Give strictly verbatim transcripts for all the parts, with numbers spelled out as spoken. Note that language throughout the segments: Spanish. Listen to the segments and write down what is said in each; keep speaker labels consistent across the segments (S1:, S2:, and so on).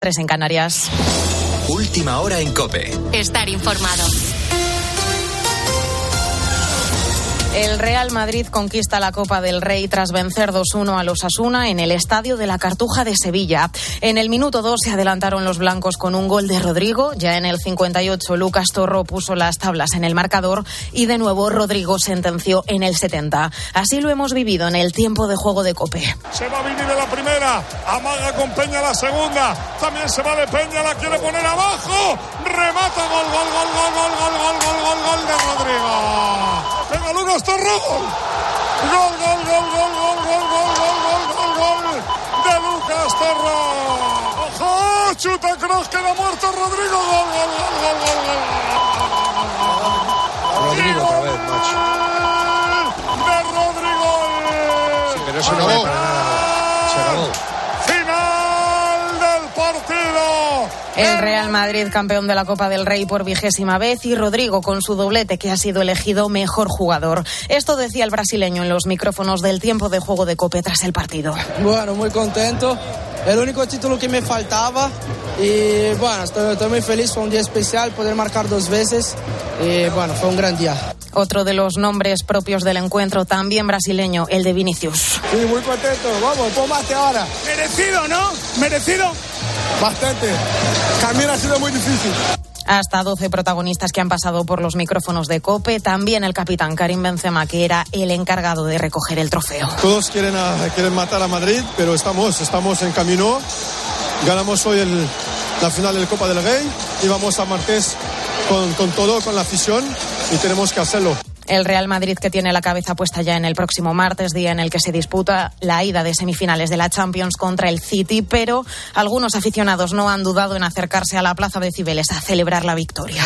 S1: Tres en Canarias.
S2: Última hora en COPE.
S3: Estar informado.
S1: El Real Madrid conquista la Copa del Rey tras vencer dos uno al Osasuna en el Estadio de la Cartuja de Sevilla. En el minuto dos se adelantaron los blancos con un gol de Rodrigo. Ya en el cincuenta y ocho Lucas Torro puso las tablas en el marcador y de nuevo Rodrigo sentenció en el setenta. Así lo hemos vivido en el tiempo de juego de COPE.
S4: Se va a venir de la primera, amaga con Peña la segunda, también se va de Peña, la quiere poner abajo, remata, gol, gol, gol, gol, gol, gol, gol, gol, gol, gol de Rodrigo. Venga, Lucas Torro, gol, gol, gol, gol, gol, gol, gol, gol, gol, gol, gol de Lucas Torro. ¡Ojo! Chuta Kroos, queda muerto Rodrigo, gol, gol, gol, gol, gol, gol.
S5: Rodrigo otra vez, macho.
S4: De Rodrigo.
S5: Sí, pero eso no vale para nada. Se acabó.
S4: Final del partido.
S1: El Real Madrid campeón de la Copa del Rey por vigésima vez y Rodrigo con su doblete que ha sido elegido mejor jugador. Esto decía el brasileño en los micrófonos del tiempo de juego de COPE tras el partido.
S6: Bueno, muy contento. El único título que me faltaba y bueno, estoy, estoy muy feliz. Fue un día especial poder marcar dos veces y bueno, fue un gran día.
S1: Otro de los nombres propios del encuentro, también brasileño, el de Vinicius.
S6: Sí, muy contento. Vamos, póngate ahora.
S4: Merecido, ¿no? Merecido.
S6: Bastante. También ha sido muy difícil.
S1: Hasta doce protagonistas que han pasado por los micrófonos de COPE. También el capitán Karim Benzema, que era el encargado de recoger el trofeo.
S7: Todos quieren, a, quieren matar a Madrid, pero estamos, estamos en camino. Ganamos hoy el, la final del Copa del Rey y vamos a Martes con, con todo, con la afición, y tenemos que hacerlo.
S1: El Real Madrid, que tiene la cabeza puesta ya en el próximo martes, día en el que se disputa la ida de semifinales de la Champions contra el City, pero algunos aficionados no han dudado en acercarse a la Plaza de Cibeles a celebrar la victoria.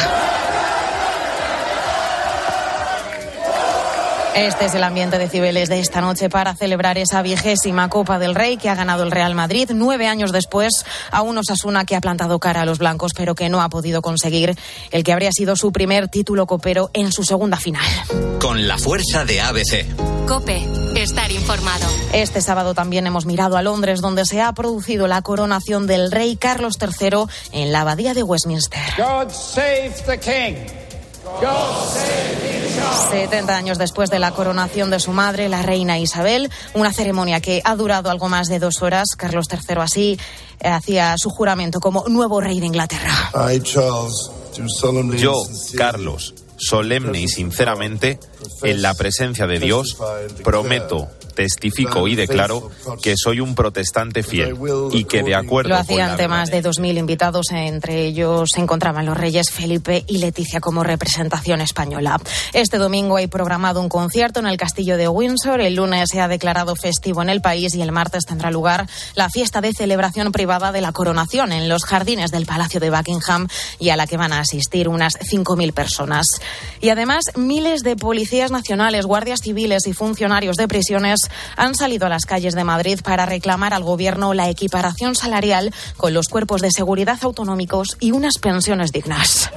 S1: Este es el ambiente de Cibeles de esta noche para celebrar esa vigésima Copa del Rey que ha ganado el Real Madrid nueve años después a un Osasuna que ha plantado cara a los blancos pero que no ha podido conseguir el que habría sido su primer título copero en su segunda final.
S2: Con la fuerza de A B C.
S3: COPE. Estar informado.
S1: Este sábado también hemos mirado a Londres, donde se ha producido la coronación del rey Carlos tercero en la abadía de Westminster.
S8: God save the King. God save the King.
S1: setenta años después de la coronación de su madre, la reina Isabel, una ceremonia que ha durado algo más de dos horas. Carlos tercero así eh, hacía su juramento como nuevo rey de Inglaterra.
S9: Yo, Carlos, solemne y sinceramente, en la presencia de Dios, prometo, testifico y declaro que soy un protestante fiel y que de acuerdo
S1: Lo hacían
S9: con
S1: ante más de dos mil invitados, entre ellos se encontraban los reyes Felipe y Leticia como representación española. Este domingo hay programado un concierto en el castillo de Windsor, el lunes se ha declarado festivo en el país y el martes tendrá lugar la fiesta de celebración privada de la coronación en los jardines del Palacio de Buckingham y a la que van a asistir unas cinco mil personas. Y además miles de policías nacionales, guardias civiles y funcionarios de prisiones han salido a las calles de Madrid para reclamar al gobierno la equiparación salarial con los cuerpos de seguridad autonómicos y unas pensiones dignas.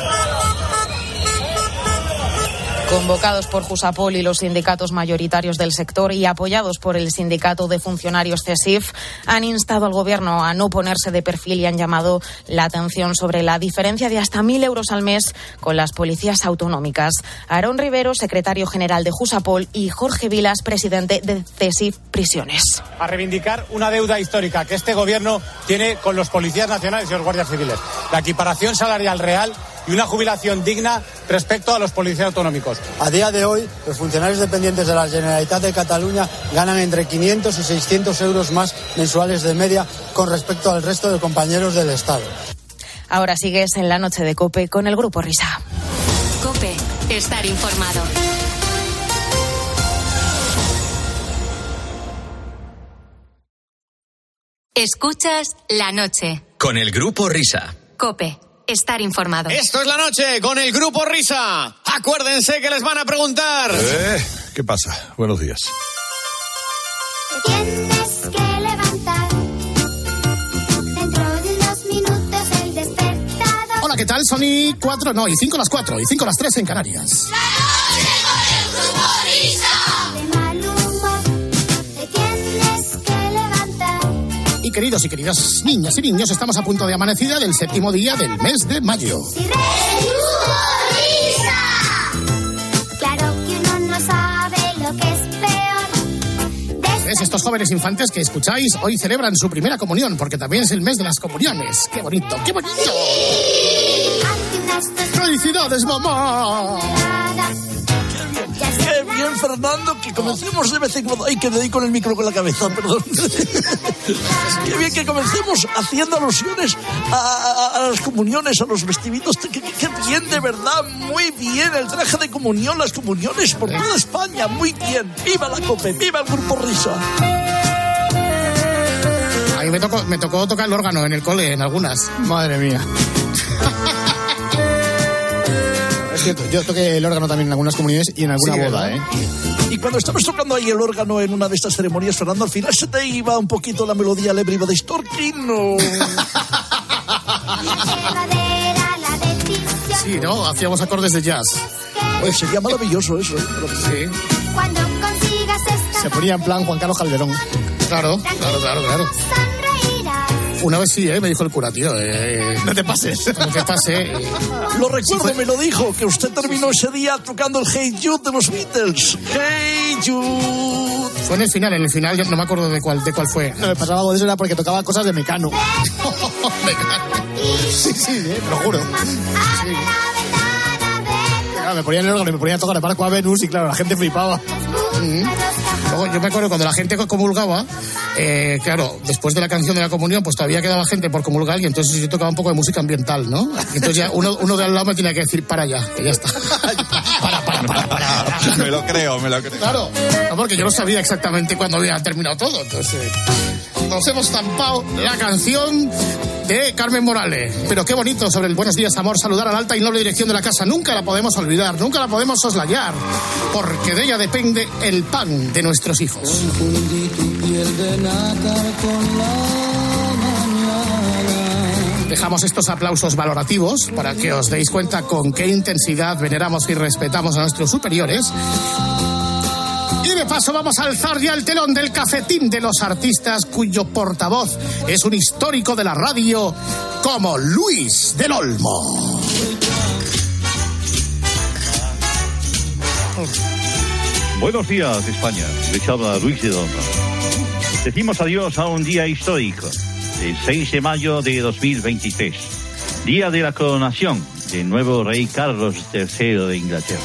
S1: Convocados por Jusapol y los sindicatos mayoritarios del sector y apoyados por el sindicato de funcionarios CESIF, han instado al gobierno a no ponerse de perfil y han llamado la atención sobre la diferencia de hasta mil euros al mes con las policías autonómicas. Aarón Rivero, secretario general de Jusapol, y Jorge Vilas, presidente de CESIF Prisiones.
S10: A reivindicar una deuda histórica que este gobierno tiene con los policías nacionales y los guardias civiles. La equiparación salarial real y una jubilación digna respecto a los policías autonómicos.
S11: A día de hoy, los funcionarios dependientes de la Generalitat de Cataluña ganan entre quinientos y seiscientos euros más mensuales de media con respecto al resto de compañeros del Estado.
S1: Ahora sigues en la noche de COPE con el Grupo Risa.
S3: COPE. Estar informado. Escuchas La Noche.
S2: Con el Grupo Risa.
S3: COPE. Estar informado.
S12: Esto es La Noche con el Grupo Risa. Acuérdense que les van a preguntar.
S13: Eh, ¿Qué pasa? Buenos días.
S14: Tienes que levantar. Dentro de unos minutos el despertador.
S15: Hola, ¿qué tal? Son y cuatro, no, y cinco las cuatro, y cinco las tres en Canarias.
S14: La Noche con el Grupo Risa. De mal humor te tienes que levantar.
S15: Y queridos y queridas niñas y niños, estamos a punto de amanecida del séptimo día del mes de mayo.
S14: Claro que uno no sabe lo que es peor.
S15: ¿Ves? Estos jóvenes infantes que escucháis hoy celebran su primera comunión, porque también es el mes de las comuniones. ¡Qué bonito, qué bonito! ¡Felicidades, mamá!
S16: Qué bien, Fernando, que comencemos de vez en cuando. Ay, que le doy con el micro con la cabeza, perdón. Qué bien que comencemos haciendo alusiones a, a, a las comuniones, a los vestiditos. Qué, qué, qué bien, de verdad, muy bien. El traje de comunión, las comuniones por toda España, muy bien. ¡Viva la COPE! ¡Viva el Grupo Risa!
S15: A mí me tocó, me tocó tocar el órgano en el cole, en algunas.
S17: Madre mía. Es cierto, yo toqué el órgano también en algunas comunidades y en alguna sí, boda, ¿eh?
S16: Y cuando estabas tocando ahí el órgano en una de estas ceremonias, Fernando, al final se te iba un poquito la melodía alegre de Storkin, ¿no?
S15: Sí, ¿no? Hacíamos acordes de jazz.
S16: Pues sería maravilloso eso, ¿eh?
S15: Sí.
S14: Cuando consigas esta
S17: se ponía en plan Juan Carlos Calderón.
S15: Claro, claro, claro, claro. Una vez sí, ¿eh? Me dijo el cura, tío. Eh,
S17: no te pases.
S15: No te pases.
S16: Lo recuerdo, me lo dijo, que usted terminó ese día tocando el Hey Jude de los Beatles. Hey Jude.
S15: Fue en el final, en el final, yo no me acuerdo de cuál, de cuál fue.
S17: No, me pasaba algo de eso, era porque tocaba cosas de Mecano.
S15: Mecano.
S17: Sí, sí, eh, te lo juro. Sí. Claro, me ponían el órgano y me ponían a tocar el Barco a Venus y claro, la gente flipaba.
S15: Mm-hmm. Luego, yo me acuerdo cuando la gente comulgaba, eh, claro, después de la canción de la comunión, pues todavía quedaba gente por comulgar y entonces yo tocaba un poco de música ambiental, ¿no? Y entonces ya uno, uno de al lado me tenía que decir, para ya, que ya está. para, para, para, para, para.
S9: Me lo creo, me lo creo.
S15: Claro, no, porque yo no sabía exactamente cuándo había terminado todo, entonces nos hemos estampado la canción de Carmen Morales. Pero qué bonito, sobre el buenos días, amor, saludar a la alta y noble dirección de la casa. Nunca la podemos olvidar, nunca la podemos soslayar, porque de ella depende el pan de nuestros hijos. Dejamos estos aplausos valorativos para que os deis cuenta con qué intensidad veneramos y respetamos a nuestros superiores. Y de paso vamos a alzar ya el telón del cafetín de los artistas cuyo portavoz es un histórico de la radio como Luis del Olmo.
S18: Buenos días, España. Les habla Luis del Olmo. Decimos adiós a un día histórico, el seis de mayo de dos mil veintitrés, día de la coronación del nuevo rey Carlos tercero de Inglaterra.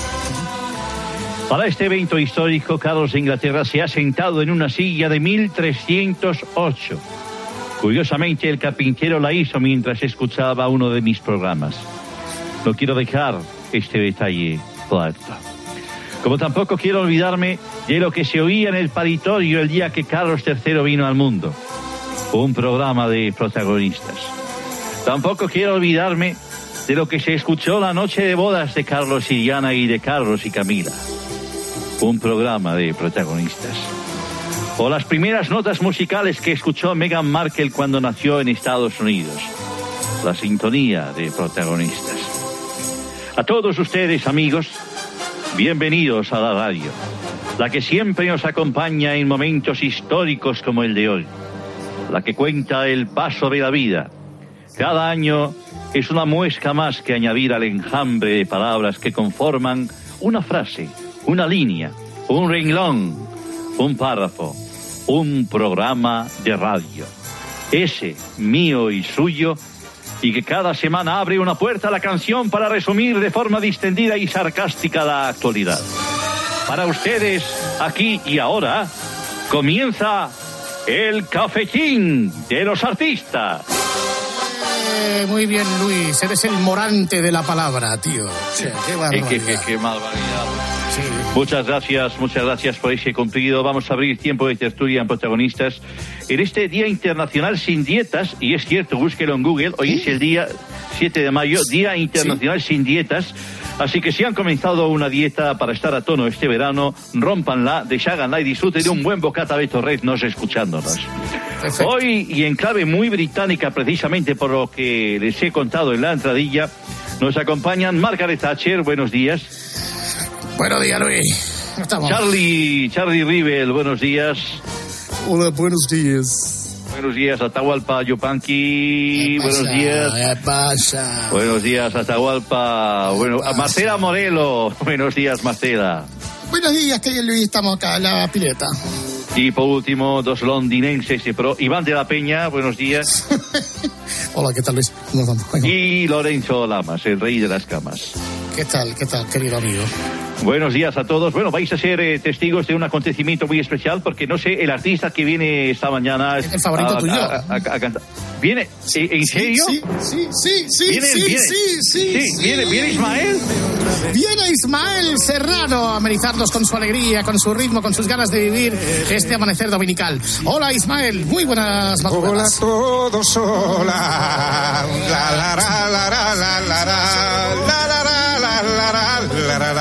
S18: Para este evento histórico, Carlos de Inglaterra se ha sentado en una silla de mil trescientos ocho. Curiosamente, el carpintero la hizo mientras escuchaba uno de mis programas. No quiero dejar este detalle claro. Como tampoco quiero olvidarme de lo que se oía en el paritorio el día que Carlos tercero vino al mundo. Un programa de protagonistas. Tampoco quiero olvidarme de lo que se escuchó la noche de bodas de Carlos y Diana y de Carlos y Camila. Un programa de protagonistas. O las primeras notas musicales que escuchó Meghan Markle cuando nació en Estados Unidos. La sintonía de protagonistas. A todos ustedes, amigos, bienvenidos a la radio, la que siempre nos acompaña en momentos históricos como el de hoy, la que cuenta el paso de la vida. Cada año es una muesca más que añadir al enjambre de palabras que conforman una frase, una línea, un renglón, un párrafo, un programa de radio. Ese, mío y suyo, y que cada semana abre una puerta a la canción para resumir de forma distendida y sarcástica la actualidad. Para ustedes, aquí y ahora, comienza el cafetín de los artistas.
S15: Eh, muy bien, Luis, eres el morante de la palabra, tío. O sea, qué barbaridad.
S18: Qué, qué, qué barbaridad. Sí. Muchas gracias, muchas gracias por ese cumplido. Vamos a abrir tiempo de tertulia en protagonistas en este Día Internacional Sin Dietas, y es cierto, búsquelo en Google, hoy ¿Sí? es el día siete de mayo, Día Internacional ¿Sí? Sin Dietas. Así que si han comenzado una dieta para estar a tono este verano, rómpanla, desháganla y disfruten de un buen bocata de torreznos escuchándonos. Perfecto. Hoy, y en clave muy británica, precisamente por lo que les he contado en la entradilla, nos acompañan Margaret Thatcher, buenos días.
S15: Buenos días, Luis.
S18: Estamos. Charlie, Charlie Rivel, buenos días.
S19: Hola, buenos días.
S18: Buenos días, Atahualpa Yupanqui. Buenos días.
S17: ¿Qué pasa?
S18: Buenos días, Atahualpa. Bueno, Marcela Morelo. Buenos días, Marcela.
S15: Buenos días, querido Luis, estamos acá en la pileta.
S18: Y por último, dos londinenses y pro. Iván de la Peña, buenos días.
S15: Hola, ¿qué tal, Luis? ¿Cómo estamos? Venga.
S18: Y Lorenzo Lamas, el rey de las camas.
S15: ¿Qué tal, qué tal, querido amigo?
S18: Buenos días a todos. Bueno, vais a ser eh, testigos de un acontecimiento muy especial porque, no sé, el artista que viene esta mañana...
S15: El favorito
S18: a,
S15: tuyo.
S18: A, a, a, a cantar. ¿Viene? ¿En serio?
S15: Sí, sí, sí, sí,
S18: ¿Viene,
S15: sí,
S18: viene,
S15: sí, sí,
S18: sí,
S15: sí.
S18: ¿Viene, ¿Viene Ismael?
S15: Viene Ismael Serrano a amenizarnos con su alegría, con su ritmo, con sus ganas de vivir este amanecer dominical. Hola, Ismael, muy buenas madrugadas.
S19: Hola a todos, hola. La la la la la la la la la la la la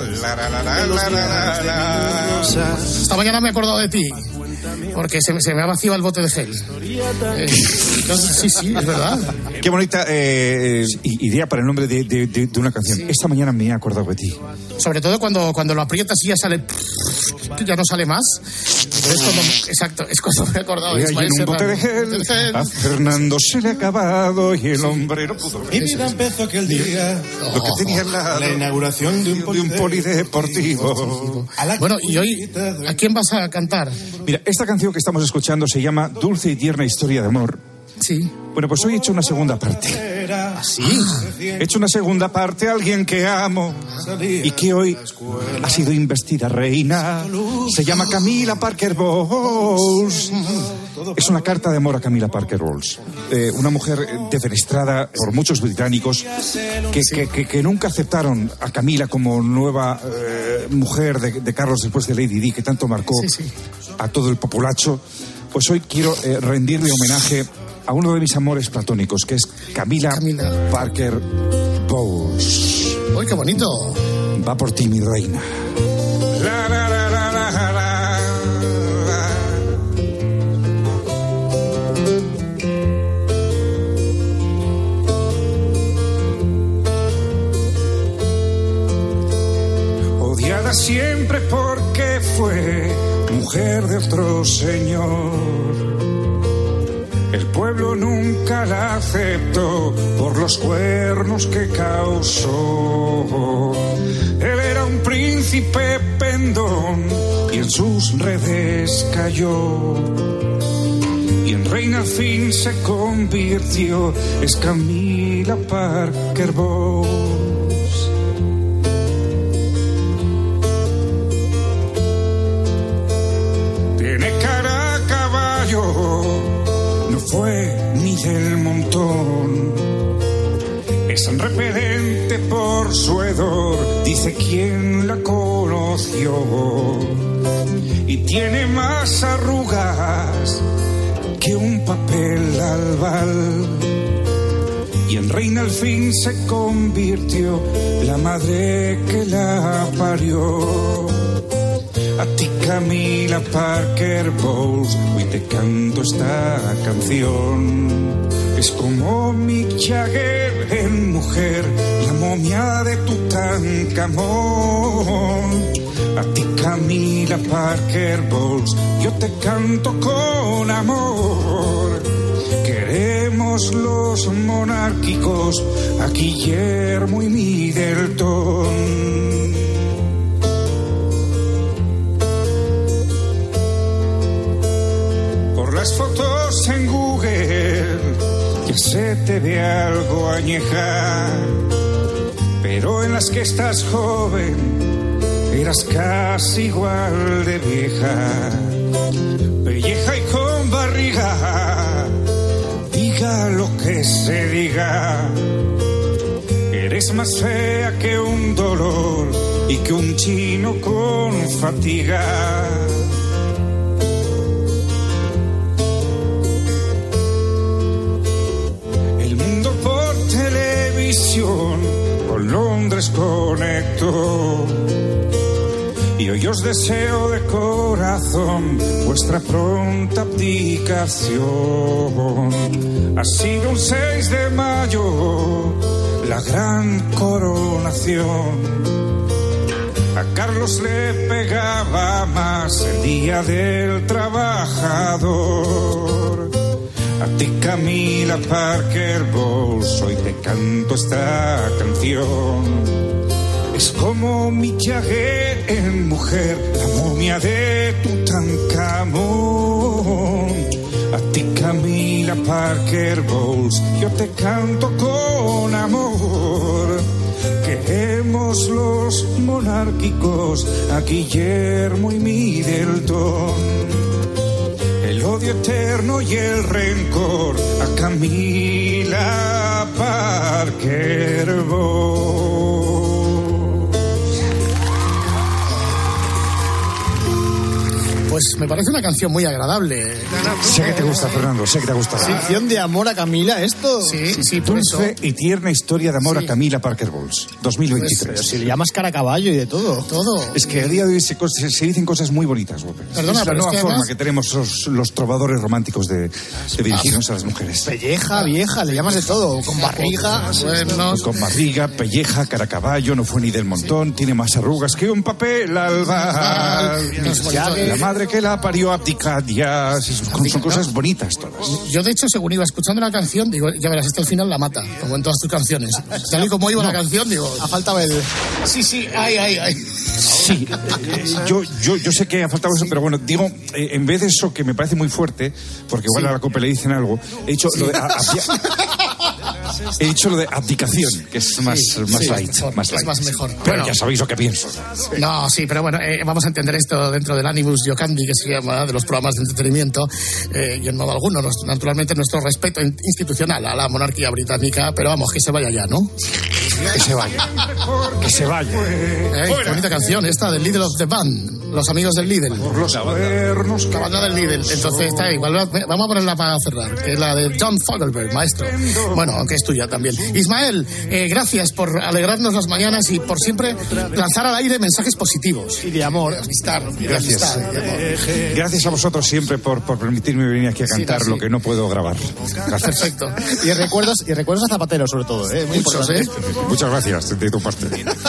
S19: la la la.
S15: Esta mañana me he acordado de ti porque se, se me ha vaciado el bote de gel. Eh, sí, sí, es verdad.
S19: Qué bonita eh, idea para el nombre de, de, de, de una canción. Sí. Esta mañana me he acordado de ti.
S15: Sobre todo cuando, cuando lo aprietas y ya sale, ya no sale más. Es cuando, exacto, es cuando me he acordado de Ismael
S19: un bote de gel, gel. A Fernando se le ha acabado y el hombre no pudo ver.
S20: Mi vida empezó aquel día.
S19: Lo que tenía al lado,
S20: la inauguración de un,
S19: de un polideportivo.
S15: Bueno, y hoy, ¿a quién vas a cantar?
S19: Mira, esta canción que estamos escuchando se llama Dulce y tierna historia de amor.
S15: Sí.
S19: Bueno, pues hoy he hecho una segunda parte.
S15: ¿Ah, sí?
S19: He hecho una segunda parte a alguien que amo y que hoy ha sido investida reina. Se llama Camila Parker Bowles. Es una carta de amor a Camila Parker Bowles. Eh, una mujer defenestrada por muchos británicos que, que, que, que nunca aceptaron a Camila como nueva eh, mujer de, de Carlos después de Lady Di, que tanto marcó sí, sí. a todo el populacho. Pues hoy quiero eh, rendirle homenaje a uno de mis amores platónicos, que es Camila, Camila. Parker Bowles.
S15: ¡Uy, qué bonito!
S19: Va por ti, mi reina. La, la, la, la, la, la, la. Odiada siempre porque fue mujer de otro señor. El pueblo nunca la aceptó por los cuernos que causó. Él era un príncipe pendón y en sus redes cayó. Y en reina al fin se convirtió. Es Camila Parker Bowles. Tiene cara a caballo, no fue ni del montón. Es repelente por su hedor, dice quien la conoció. Y tiene más arrugas que un papel albal. Y en reina al fin se convirtió la madre que la parió. A ti, Camila Parker Bowles, hoy te canto esta canción. Es como Mick Jagger en mujer, la momia de Tutankamón. A ti, Camila Parker Bowles, yo te canto con amor. Queremos los monárquicos a Guillermo y Middleton. Las fotos en Google ya se te ve algo añeja, pero en las que estás joven eras casi igual de vieja, pelleja y con barriga, diga lo que se diga, eres más fea que un dolor y que un chino con fatiga. Con Londres conecto y hoy os deseo de corazón vuestra pronta abdicación. Ha sido un seis de mayo la gran coronación. A Carlos le pegaba más el día del trabajador. A ti, Camila Parker Bowles, hoy te canto esta canción. Es como Mick Jagger en Mujer, la momia de Tutankamón. A ti, Camila Parker Bowles, yo te canto con amor. Queremos los monárquicos a Guillermo y Middleton. El odio eterno y el rencor a Camila Parker Bowles.
S15: Pues me parece una canción muy agradable.
S19: Sé que te gusta, Fernando, sé que te gusta.
S17: Sección de amor a Camila, esto.
S15: Sí, sí, sí, por
S19: Dulce
S15: eso.
S19: y tierna historia de amor
S15: Sí.
S19: a Camila Parker Bowles, dos mil veintitrés.
S17: Pero si le llamas cara a caballo y de todo.
S15: Todo.
S19: Es que a día de hoy se, se, se dicen cosas muy bonitas, López.
S15: Perdona,
S19: es la
S15: pero es
S19: nueva
S15: que
S19: forma
S15: además-
S19: que tenemos los, los trovadores románticos de, de dirigirnos a las mujeres.
S17: Pelleja, vieja, le llamas de todo. Con barriga.
S15: Cuernos.
S19: Con barriga, pelleja, cara a caballo, no fue ni del montón, tiene más arrugas que un papel albal. La madre que la parió abdicadia. Son, son cosas bonitas todas.
S15: Yo, de hecho, según iba escuchando la canción, digo, ya verás, hasta el final la mata, como en todas tus canciones. Tal y como iba la canción, digo...
S17: Ha faltado el...
S15: Sí, sí, ay, ay, ay.
S19: Sí, eh, yo, yo, yo sé que ha faltado eso, pero bueno, digo, eh, en vez de eso que me parece muy fuerte, porque igual a la COPE le dicen algo, he dicho lo de... a- abdi- he dicho lo de abdicación, que es más,
S15: Sí,
S19: más
S15: sí,
S19: light.
S15: mejor,
S19: más
S15: es
S19: light.
S15: más mejor.
S19: Pero
S15: Bueno.
S19: ya sabéis lo que pienso.
S15: No, sí, pero bueno, eh, vamos a entender esto dentro del Animus Giocandi, que se llama, de los programas de entretenimiento, eh, y en modo alguno, nos- naturalmente, nuestro respeto in- institucional a la monarquía británica, pero vamos, que se vaya ya, ¿no?
S19: Que se vaya. Que se vaya.
S15: Eh, qué bonita canción esta del Lidl of the Band, los amigos del Lidl.
S19: Los cuernos.
S15: La banda del Lidl. Entonces está igual, vamos a ponerla para cerrar, que es la de John Fogelberg, maestro. Bueno, aunque es tuya también. Ismael, eh, gracias por alegrarnos las mañanas y por siempre lanzar al aire mensajes positivos.
S17: Y de amor.
S15: De amistad, y de
S19: Gracias.
S15: amistad, de amor.
S19: Gracias a vosotros siempre por, por permitirme venir aquí a cantar
S15: Sí, sí.
S19: lo que no puedo grabar. Gracias.
S15: Perfecto.
S17: Y recuerdos, y recuerdos a Zapatero, sobre todo, ¿eh? Muy
S15: Muchos,
S17: importante.
S15: ¿eh?
S19: Muchas gracias de tu parte.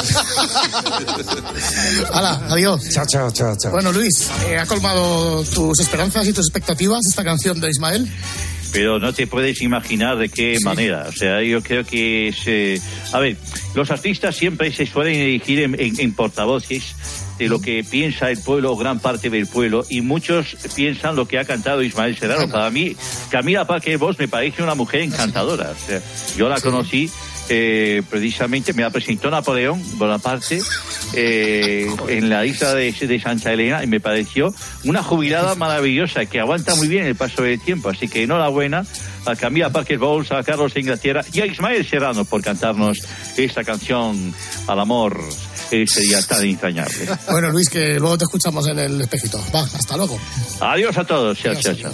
S15: Hala, adiós.
S19: Chao, chao, chao, chao.
S15: Bueno, Luis, eh, ¿ha colmado tus esperanzas y tus expectativas esta canción de Ismael?
S18: Pero no te puedes imaginar de qué
S15: Sí.
S18: manera. O sea, yo creo que se... A ver, los artistas siempre se suelen erigir en, en- en portavoces de lo que piensa el pueblo, gran parte del pueblo, y muchos piensan lo que ha cantado Ismael Serrano. Para mí, Camila Parker Bowles me parece una mujer encantadora. O sea, yo la conocí eh, precisamente, me la presentó Napoleón Bonaparte eh, en la isla de, de Santa Elena, y me pareció una jubilada maravillosa que aguanta muy bien el paso del tiempo. Así que enhorabuena a Camila Parker Bowles, a Carlos de Inglaterra y a Ismael Serrano por cantarnos esta canción al amor. Eh, sería tan entrañable.
S15: Bueno, Luis, que luego te escuchamos en el espejito. Va, hasta luego.
S18: Adiós a todos. Chao, chao, chao.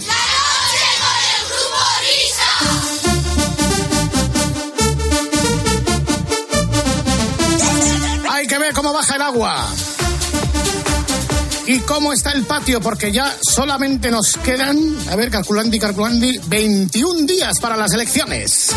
S15: Hay que ver cómo baja el agua. ¿Y cómo está el patio? Porque ya solamente nos quedan, a ver, calculandi, calculandi, veintiún días para las elecciones.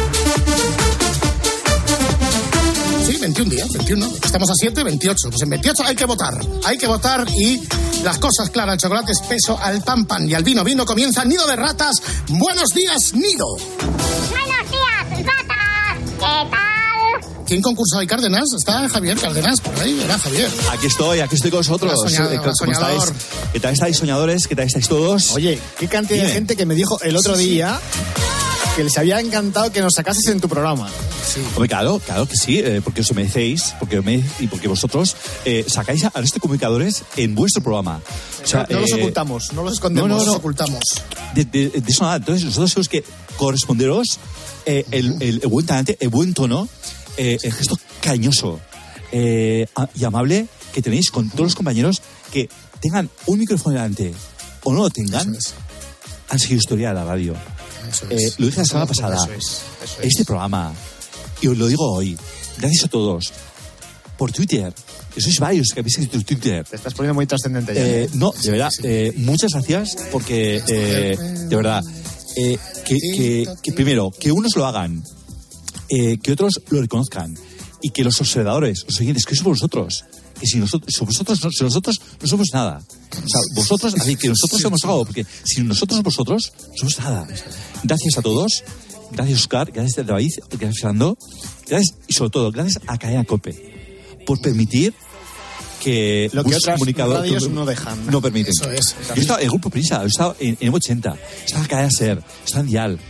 S15: Sí, veintiún días, veintiuno. Estamos a siete, veintiocho. Pues en veintiocho hay que votar. Hay que votar y las cosas claras, el chocolate espeso, al pan pan y al vino vino comienza Nido de Ratas. Buenos días, Nido.
S14: Buenos días, ratas. ¿Qué tal?
S15: ¿Quién concursa hoy, Cárdenas? ¿Está Javier Cárdenas por ahí? Era Javier.
S21: Aquí estoy, aquí estoy con vosotros.
S15: Hola, soñador,
S21: Eh, ¿Cómo
S15: soñador.
S21: estáis? ¿Qué tal estáis, soñadores? ¿Qué tal estáis todos?
S17: Oye, qué cantidad
S21: Dime.
S17: de gente que me dijo el otro
S21: Sí, sí.
S17: día que les había encantado que nos sacases en tu programa.
S15: Sí.
S21: Hombre, claro, claro que sí, eh, porque os merecéis, porque me, y porque vosotros eh, sacáis a los comunicadores en vuestro programa. O sea,
S17: no, no los
S21: eh,
S17: ocultamos, no los escondemos.
S21: no, no, no.
S15: Los ocultamos.
S21: De, de- de eso nada, entonces nosotros tenemos que corresponderos eh, el, el- el buen talante, el buen tono, eh, el gesto cariñoso eh, a- y amable que tenéis con todos los compañeros que tengan un micrófono delante o no lo tengan,
S15: Eso es.
S21: han seguido historia de la radio.
S15: Eso
S21: Eh,
S15: es.
S21: lo dije la semana
S15: Eso
S21: pasada.
S15: es, eso es.
S21: Este programa, y os lo digo hoy, gracias a todos, por Twitter, que sois varios que habéis escrito Twitter.
S17: Te estás poniendo muy trascendente ya.
S21: Eh, no, de verdad, eh, muchas gracias porque, eh, de verdad, eh, que, que- que primero, que unos lo hagan, eh, que otros lo reconozcan y que los observadores, los oyentes, que sois vosotros, que si nosotros, si vosotros, no, si nosotros no somos nada. O sea, vosotros, así que nosotros somos algo, porque si nosotros vosotros no somos nada. Gracias a todos. Gracias, Oscar. Gracias, David. Gracias, Fernando. Gracias, y sobre todo, gracias a Cadena COPE por permitir que
S17: lo que
S21: otras
S17: comunicadores radios no dejan.
S21: No permiten.
S17: Eso es.
S21: Yo he estado en el Grupo Prisa, he estado en, en M ochenta, he estado en Cadena Ser, he estado en Dial.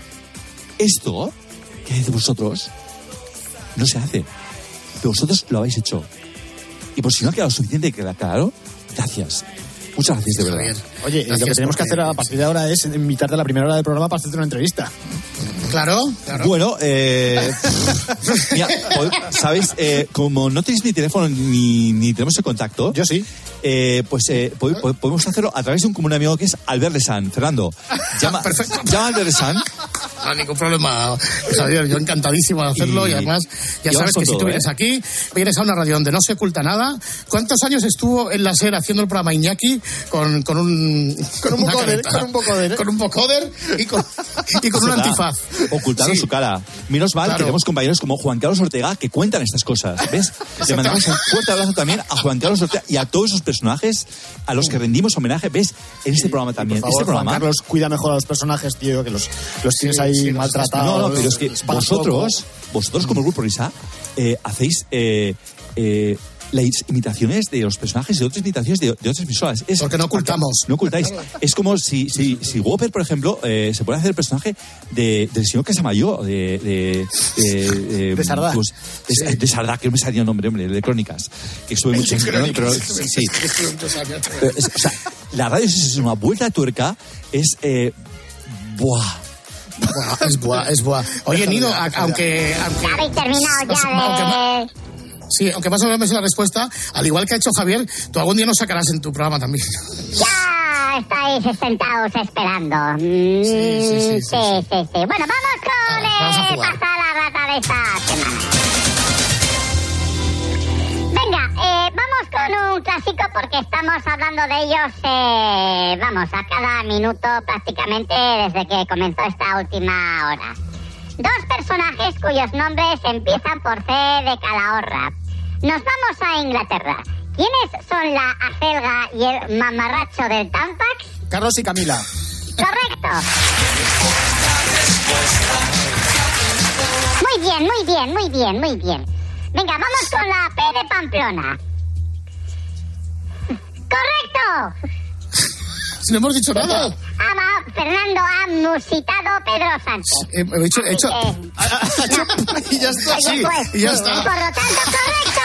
S21: Esto que hacéis vosotros no se hace. Pero vosotros lo habéis hecho. Y por si no ha quedado suficiente claro, gracias. Muchas gracias, de verdad.
S17: Oye, gracias, lo que tenemos porque... que hacer a partir de ahora es invitarte a la primera hora del programa para hacerte una entrevista.
S15: Claro, claro.
S21: Bueno, eh, mira, ¿sabéis? Eh, como no tenéis ni teléfono ni, ni tenemos el contacto.
S17: Yo sí.
S21: Eh, pues eh, podemos hacerlo a través de un común amigo que es Albert Lesan. Fernando, llama, llama a Albert Lesan.
S15: No, ningún problema, Javier. Yo encantadísimo de hacerlo y, y además ya sabes que si todo, tú vienes ¿eh? aquí, vienes a una radio donde no se oculta nada. ¿Cuántos años estuvo en la SER haciendo el programa Iñaki con, con un
S17: con un vocoder, con un vocoder, ¿eh?
S15: con un vocoder y con, y con un antifaz?
S21: Ocultando sí. su cara. Menos mal claro. que tenemos compañeros como Juan Carlos Ortega que cuentan estas cosas, ¿ves? Le mandamos un fuerte abrazo también a Juan Carlos Ortega y a todos esos personajes a los que rendimos homenaje, ¿ves? En este programa también.
S17: Por favor,
S21: este programa,
S17: Juan Carlos, cuida mejor a los personajes, tío, que los, los tienes sí, ahí sí, maltratados.
S21: No, no, pero es que vosotros, vosotros como el Grupo Risa, eh, hacéis eh, eh, las imitaciones de los personajes de otras imitaciones de, de otras emisoras. Es,
S15: porque no ocultamos.
S21: No ocultáis. Es como si, si, si Whopper, por ejemplo, eh, se puede hacer el personaje de, del señor Casamayor, de... De, de, de,
S17: de Sardá.
S21: Pues, de, sí. de Sardá, que no me salía el nombre, hombre, de Crónicas. Que estuve mucho en Crónicas, pero sí. sí. Pero es, o sea, la radio es una vuelta de tuerca, es... Eh, ¡buah!
S15: Buah, es buah, es buah. Oye, Nido, a, aunque, aunque...
S14: Ya habéis terminado ya de...
S15: Aunque, sí, aunque más o menos me sé la respuesta, al igual que ha hecho Javier, tú algún día nos sacarás en tu programa también.
S14: Ya estáis sentados esperando. Mm, sí, sí, sí, sí, sí, sí, sí. Bueno, vamos con ah, el pasar la rata de esta semana. Venga, eh, vamos con un clásico porque estamos hablando de ellos, eh, vamos, a cada minuto prácticamente desde que comenzó esta última hora. Dos personajes cuyos nombres empiezan por C de Calahorra. Nos vamos a Inglaterra. ¿Quiénes son la acelga y el mamarracho del Tampax?
S17: Carlos y Camila.
S14: Correcto. Muy bien, muy bien, muy bien, muy bien. Venga, vamos con la P de Pamplona. ¡Correcto!
S15: Si no hemos dicho nada.
S14: Ama, Fernando ha musitado Pedro Sánchez.
S15: Eh, he hecho... He hecho...
S14: Eh.
S15: y ya está, sí,
S14: pues,
S15: y ya está.
S14: Por lo tanto, correcto.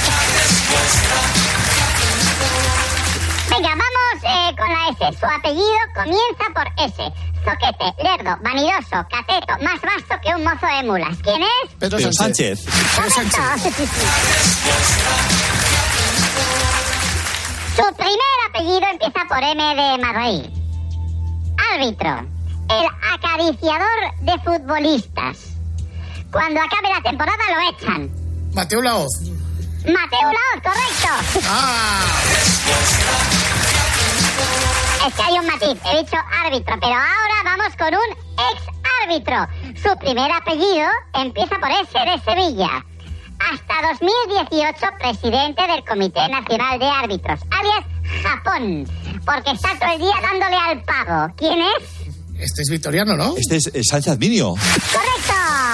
S14: Venga, vamos eh, con la S. Su apellido comienza por S. Zoquete, lerdo, vanidoso, cateto, más vasto que un mozo de mulas. ¿Quién es?
S21: Pedro, Pedro Sánchez.
S14: Sánchez. Pedro Sánchez. Su primer apellido empieza por M de Madrid. Árbitro. El acariciador de futbolistas. Cuando acabe la temporada lo echan.
S15: Mateo Laoz.
S14: Mateo Laoz, correcto.
S15: Ah.
S14: Es que hay un matiz. He dicho árbitro, pero ahora vamos con un ex-árbitro. Su primer apellido empieza por S de Sevilla. Hasta dos mil dieciocho, presidente del Comité Nacional de Árbitros, alias Japón, porque está todo el día dándole al pavo. ¿Quién es?
S15: Este es Victoriano, ¿no?
S21: Este es eh, Sánchez Adminio.
S14: ¡Correcto!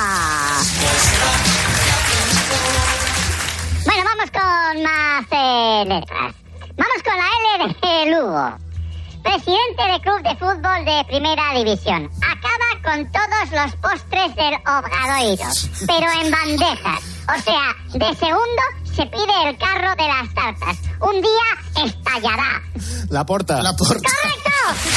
S14: Bueno, vamos con más eh, letras. Vamos con la L de Lugo. Presidente del Club de Fútbol de Primera División. Acaba con todos los postres del Obradoiro, pero en bandejas. O sea, de segundo se pide el carro de las tartas. Un día estallará.
S17: La Porta.
S15: La Porta.
S14: ¡Correcto!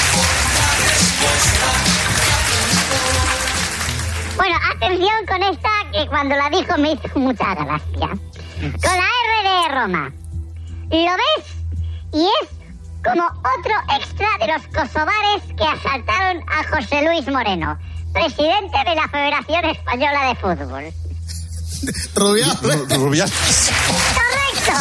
S14: Bueno, atención con esta, que cuando la dijo me hizo mucha gracia. Con la R de Roma. ¿Lo ves? Y es como otro extra de los kosovares que asaltaron a José Luis Moreno, presidente de la Federación Española de Fútbol.
S15: Rubiales.
S21: Rubiales.
S14: Correcto.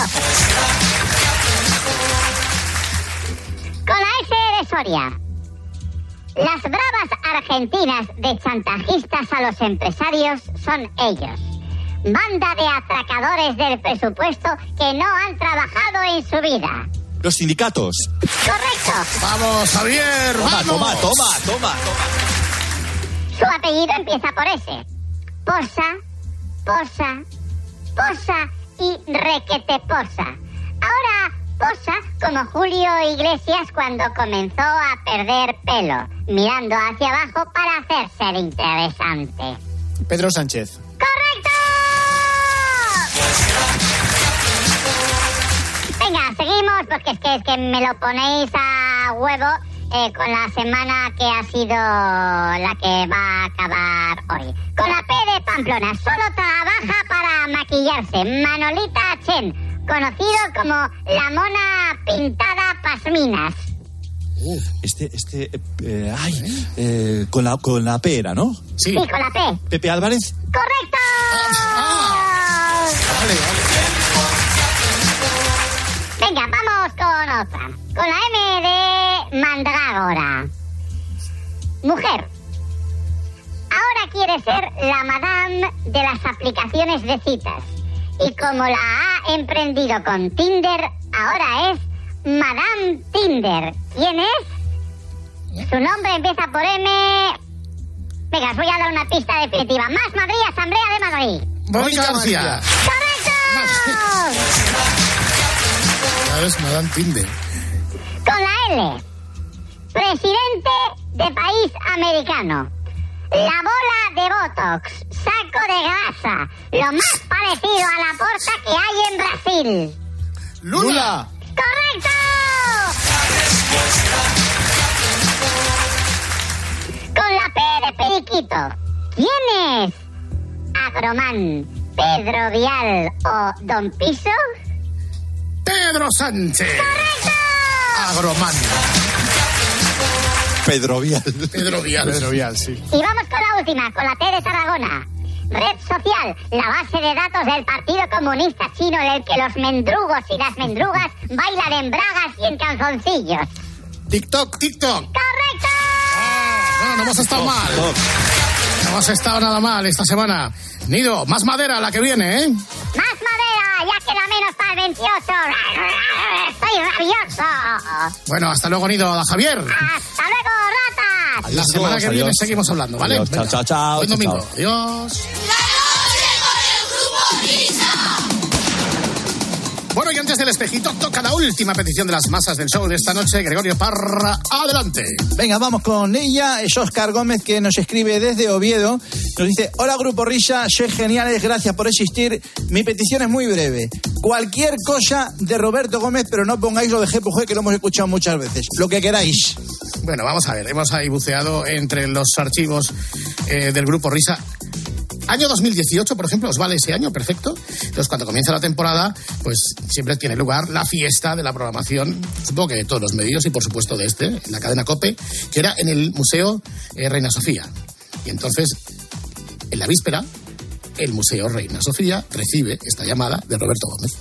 S14: Con la S de Soria. Las bravas argentinas de chantajistas a los empresarios son ellos. Banda de atracadores del presupuesto que no han trabajado en su vida.
S21: Los sindicatos.
S14: Correcto.
S15: Vamos, Javier,
S21: toma,
S15: vamos.
S21: Toma, toma, toma, toma.
S14: Su apellido empieza por S. Posa, posa, posa y requete posa. Ahora posa como Julio Iglesias cuando comenzó a perder pelo, mirando hacia abajo para hacerse el interesante.
S17: Pedro Sánchez.
S14: ¡Correcto! Venga, seguimos, porque es que, es que me lo ponéis a huevo eh, con la semana que ha sido la que va a acabar hoy. Con la P de Pamplona, solo trabaja para maquillarse. Manolita Chen, conocido como la mona pintada Pasminas.
S21: Este, este, eh, ay, eh, con la, con la P era, ¿no?
S14: Sí. Sí, con la P.
S21: Pepe Álvarez.
S14: ¡Correcto!
S15: Ah. Vale, vale.
S14: Venga, vamos con otra. Con la M de Mandrágora. Mujer. Ahora quiere ser la madame de las aplicaciones de citas. Y como la ha emprendido con Tinder, ahora es Madame Tinder. ¿Quién es? Su nombre empieza por M. Venga, os voy a dar una pista definitiva. Más Madrid, Asamblea de Madrid.
S15: Mónica García.
S14: ¡Correcto!
S15: ¿Sabes? Madame Tinder.
S14: Con la L. Presidente de país americano. La bola de Botox. Saco de grasa. Lo más parecido a la porta que hay en Brasil.
S15: Lula.
S14: ¡Correcto! Con la P de Periquito. ¿Quién es? ¿Agromán, Pedro Vial o Don Piso?
S15: Pedro Sánchez.
S14: ¡Correcto!
S15: Agromán.
S21: Pedro Vial.
S15: Pedro Vial.
S17: Pedro Vial, sí.
S14: Y vamos con la última, con la T de Tarragona. Red social, la base de datos del Partido Comunista Chino en el que los mendrugos y las mendrugas bailan en bragas y en calzoncillos.
S15: TikTok, TikTok.
S14: ¡Correcto!
S15: Ah, bueno, no hemos estado mal. No hemos estado nada mal esta semana. Nido, más madera la que viene, ¿eh?
S14: ¡Más madera! Ya queda menos para el veintiocho. ¡Estoy rabioso!
S15: Bueno, hasta luego, Nido. Javier.
S14: ¡Hasta luego, ratas!
S15: La semana que
S21: adiós.
S15: viene seguimos hablando, ¿vale?
S21: Adiós, chao, chao, chao.
S15: Buen
S21: chao,
S15: domingo.
S21: chao.
S15: Adiós. Bueno, y antes del espejito, toca la última petición de las masas del show de esta noche. Gregorio Parra, adelante.
S5: Venga, vamos con ella. Es Óscar Gómez, que nos escribe desde Oviedo. Nos dice: hola, Grupo Risa, sois geniales, gracias por existir. Mi petición es muy breve. Cualquier cosa de Roberto Gómez, pero no pongáis lo de G P G, que lo hemos escuchado muchas veces. Lo que queráis.
S15: Bueno, vamos a ver. Hemos ahí buceado entre los archivos eh, del Grupo Risa. Año dos mil dieciocho, por ejemplo, os vale ese año, perfecto. Entonces, cuando comienza la temporada, pues siempre tiene lugar la fiesta de la programación, supongo que de todos los medios y, por supuesto, de este, en la cadena COPE, que era en el Museo eh, Reina Sofía. Y entonces, en la víspera, el Museo Reina Sofía recibe esta llamada de Roberto Gómez.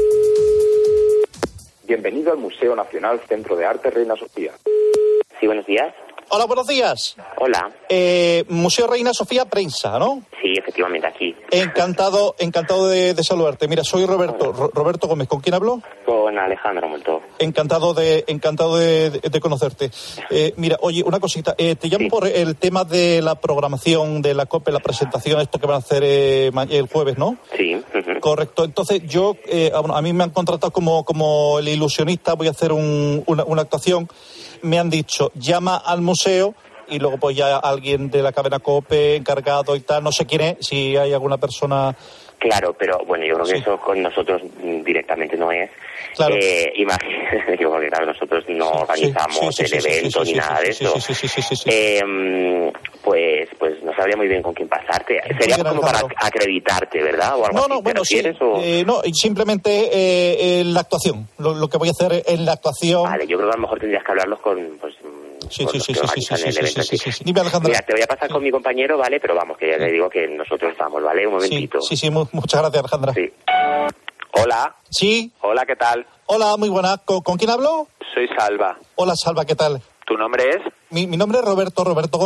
S22: Bienvenido al Museo Nacional Centro de Arte Reina Sofía.
S23: Sí, buenos días.
S5: Hola, buenos días.
S23: Hola.
S5: Eh, Museo Reina Sofía Prensa, ¿no?
S23: Sí, efectivamente, aquí.
S5: Encantado, encantado de, de saludarte. Mira, soy Roberto, Ro- Roberto Gómez. ¿Con quién hablo?
S23: Con Alejandro Molto.
S5: Encantado de, encantado de, de, de conocerte. Eh, mira, oye, una cosita. Eh, te llamo sí. por el tema de la programación de la COPE, la presentación, esto que van a hacer eh, el jueves, ¿no?
S23: Sí. Uh-huh.
S5: Correcto. Entonces, yo, eh, a mí me han contratado como, como el ilusionista, voy a hacer un, una, una actuación. Me han dicho, llama al museo y luego pues ya alguien de la cadena COPE encargado y tal, no sé quién es, si hay alguna persona...
S23: Claro, pero bueno, yo creo que
S5: sí.
S23: eso con nosotros directamente no es.
S5: Claro.
S23: Eh, imagínate, yo creo que claro, nosotros no organizamos
S5: sí, sí, sí,
S23: el
S5: sí,
S23: evento
S5: sí, sí,
S23: ni
S5: sí,
S23: nada
S5: sí,
S23: de
S5: sí,
S23: eso.
S5: sí, sí, sí, sí, sí.
S23: Eh, pues, pues no sabría muy bien con quién pasarte. Sería
S5: bien,
S23: como para
S5: Alejandro.
S23: acreditarte, ¿verdad? O algo
S5: No,
S23: así,
S5: no,
S23: ¿te
S5: bueno, sí.
S23: refieres, o?
S5: Eh, no, simplemente eh, eh, la actuación. Lo, lo que voy a hacer en la actuación.
S23: Vale, yo creo que a lo mejor tendrías que hablarlos con, pues,
S5: Sí,
S23: con
S5: sí,
S23: los
S5: sí,
S23: que
S5: sí, sí,
S23: organizan
S5: sí,
S23: el
S5: sí,
S23: evento
S5: sí,
S23: en
S5: sí,
S23: sí.
S5: sí. Dime, Alejandra.
S23: Mira, te voy a pasar con mi compañero, ¿vale? Pero vamos, que ya le digo que nosotros vamos, ¿vale? Un momentito.
S5: Sí, sí, mu- muchas gracias, Alejandra.
S23: Sí. Hola.
S5: Sí.
S23: Hola, ¿qué tal?
S5: Hola, muy buena. ¿Con, ¿con quién hablo?
S23: Soy Salva.
S5: Hola, Salva, ¿qué tal?
S23: ¿Tu nombre es?
S5: Mi, mi nombre es Roberto, Roberto Gómez.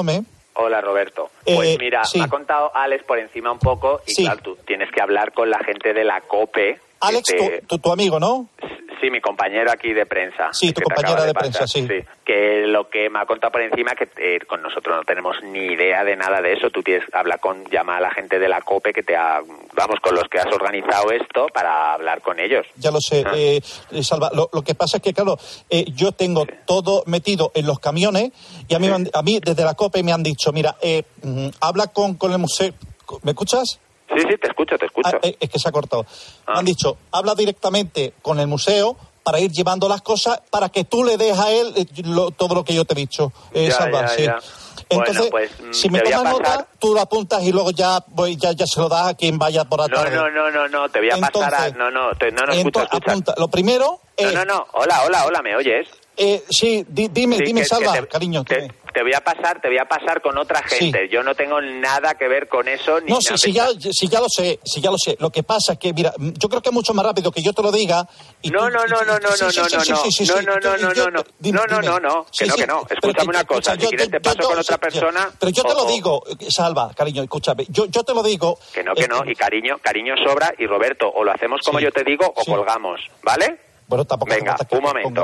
S4: Hola, Roberto.
S21: Eh,
S4: pues mira,
S21: sí.
S4: me ha contado Alex por encima un poco y
S21: Sí.
S4: claro, tú tienes que hablar con la gente de la COPE.
S21: Alex,
S4: que te-
S21: tu, tu, tu amigo, ¿no?
S4: Sí, mi compañero aquí de prensa.
S21: Sí, tu
S4: que te
S21: compañera
S4: acaba
S21: de
S4: pasar.
S21: prensa, sí.
S4: Que lo que me ha contado por encima que eh, con nosotros no tenemos ni idea de nada de eso. Tú tienes que hablar con, llama a la gente de la COPE que te ha, vamos, con los que has organizado esto para hablar con ellos.
S21: Ya lo sé,
S4: Ah.
S21: eh, eh, Salva. Lo, lo que pasa es que, claro, eh, yo tengo todo metido en los camiones y a mí, me han- a mí desde la COPE me han dicho, mira, eh, mm, habla con, con el museo. ¿Me escuchas?
S4: Sí, sí, te escucho, te escucho.
S21: Ah, eh, es que se ha cortado. Me han dicho, habla directamente con el museo para ir llevando las cosas para que tú le des a él eh, lo- todo lo que yo te he dicho, eh,
S4: Ya,
S21: Salva.
S4: ya,
S21: sí.
S4: ya.
S21: Entonces,
S4: Bueno, pues, mm,
S21: si me
S4: te voy a
S21: tomas
S4: pasar-
S21: nota, tú lo apuntas y luego ya voy, ya, ya se lo das a quien vaya por la
S4: No,
S21: tarde.
S4: no, no, no, no, te voy a pasar a...
S21: Entonces-
S4: No, no, te- no, no, escucha,
S21: Entonces,
S4: escucha.
S21: apunta. Lo primero
S4: No,
S21: es...
S4: no, no, hola, hola, hola, ¿me oyes?
S21: Eh, sí, di- dime,
S4: Sí,
S21: dime,
S4: que-
S21: Salva,
S4: que te-
S21: cariño.
S4: Te, te voy a pasar, te voy a pasar con otra gente. Yo no tengo nada que ver con eso ni
S21: No, sí,
S4: nada.
S21: sí, ya, sí, ya lo sé, sí, ya lo sé. Lo que pasa es que, mira, yo creo que es mucho más rápido que yo te lo diga. Y
S4: No,
S21: tú-
S4: no,
S21: y-
S4: no, no, no,
S21: sí,
S4: no,
S21: sí,
S4: no,
S21: sí,
S4: no,
S21: sí,
S4: no,
S21: sí, sí,
S4: no,
S21: sí.
S4: no, no, no,
S21: Yo-
S4: no,
S21: dime,
S4: no, no,
S21: dime.
S4: no, no,
S21: Sí,
S4: que no,
S21: sí,
S4: que no.
S21: pero
S4: Escúchame
S21: que-
S4: una cosa,
S21: escucha,
S4: si
S21: yo-
S4: quieres
S21: yo-
S4: te paso
S21: yo-
S4: con otra
S21: sí,
S4: persona.
S21: Pero yo te
S4: o-
S21: lo
S4: o-
S21: digo, Salva, cariño, escúchame. Yo, yo te lo digo.
S4: Que no, que no, y cariño, cariño sobra, y Roberto, o lo hacemos como yo te digo o colgamos, ¿vale?
S21: Bueno, tampoco.
S4: Venga, un momento.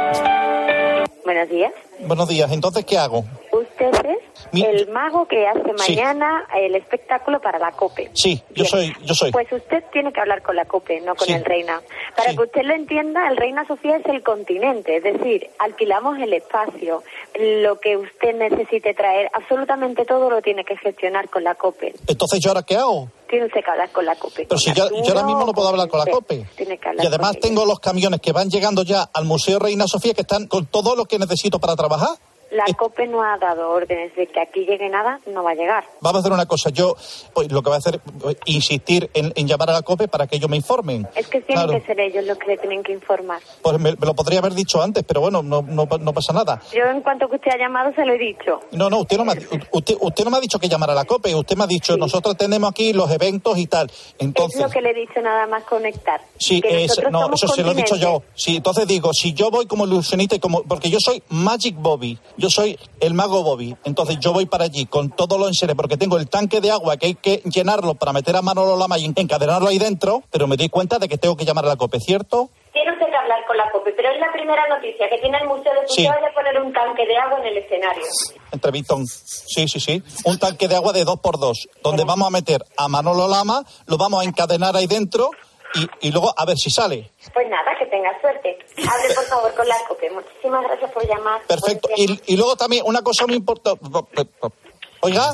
S6: Buenos días.
S21: Buenos días, entonces, ¿qué hago?
S6: Usted es
S21: Mi-
S6: el mago que hace
S21: Sí.
S6: mañana el espectáculo para la COPE.
S21: Sí, yo soy, yo soy.
S6: Pues usted tiene que hablar con la COPE, no con
S21: Sí.
S6: el Reina. Para que usted lo entienda, el Reina Sofía es el continente, es decir, alquilamos el espacio, lo que usted necesite traer, absolutamente todo lo tiene que gestionar con la COPE.
S21: Entonces, ¿yo ahora qué hago?
S6: Tiene usted que hablar con la COPE.
S21: Pero si ya, yo ahora mismo no puedo hablar con la COPE.
S6: Tiene que hablar
S21: Y además
S6: con
S21: tengo los camiones que van llegando ya al Museo Reina Sofía que están con todo lo que necesito para trabajar.
S6: La COPE no ha dado órdenes de que aquí llegue nada, no va a llegar.
S21: Vamos a hacer una cosa. Yo pues, lo que voy a hacer es insistir en, en llamar a la COPE para que ellos me informen.
S6: Es que tienen
S21: Claro.
S6: que ser ellos los que le tienen que informar.
S21: Pues me, me lo podría haber dicho antes, pero bueno, no, no, no pasa nada.
S6: Yo en cuanto que usted ha llamado se lo he dicho.
S21: No, no, usted no, me ha, usted, usted no me ha dicho que llamara a la COPE. Usted me ha dicho, nosotros tenemos aquí los eventos y tal. Entonces,
S6: Es lo que le he dicho nada más conectar.
S21: sí,
S6: Que
S21: es-
S6: nosotros
S21: no,
S6: somos
S21: eso se lo he dicho yo.
S6: continente.
S21: Sí, entonces digo, si yo voy como ilusionista y como... Porque yo soy Magic Bobby, yo soy el mago Bobby. Entonces yo voy para allí con todo lo en serio, porque tengo el tanque de agua que hay que llenarlo para meter a Manolo Lama y encadenarlo ahí dentro, pero me doy cuenta de que tengo que llamar a la COPE, ¿cierto?
S6: Tiene usted que hablar con la COPE, pero es la primera noticia que tiene el Museo de
S21: Sí.
S6: Cultura de poner un tanque de agua en el escenario.
S21: Entre Vitón. Sí, sí, sí. Un tanque de agua de dos por dos, donde vamos a meter a Manolo Lama, lo vamos a encadenar ahí dentro y, y luego a ver si sale.
S6: Pues nada, que tenga suerte. Hable por favor con la COPE. Muchísimas gracias por llamar.
S21: Perfecto. Y, y luego también una cosa muy importante. Oiga.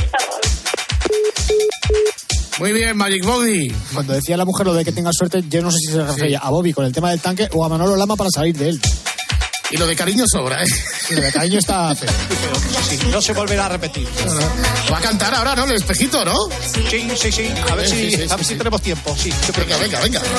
S15: Muy bien, Magic Bobby.
S17: Cuando decía la mujer lo de que tenga suerte, yo no sé si se refería a Bobby con el tema del tanque o a Manolo Lama para salir de él.
S15: Y lo de cariño sobra, ¿eh?
S17: Y lo de cariño está feo.
S5: Sí, no se volverá a repetir.
S15: Va a cantar ahora, ¿no? El espejito, ¿no?
S5: Sí, sí, sí. A ver,
S15: Sí,
S5: si,
S15: sí,
S5: a ver
S15: sí,
S5: si
S15: sí.
S5: tenemos tiempo. Sí, yo creo que-
S15: Venga, venga, venga.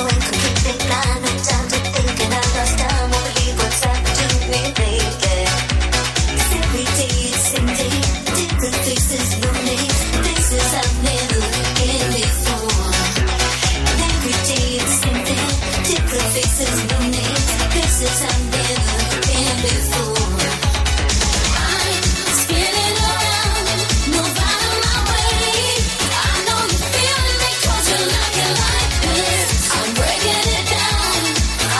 S7: I'm breaking it down.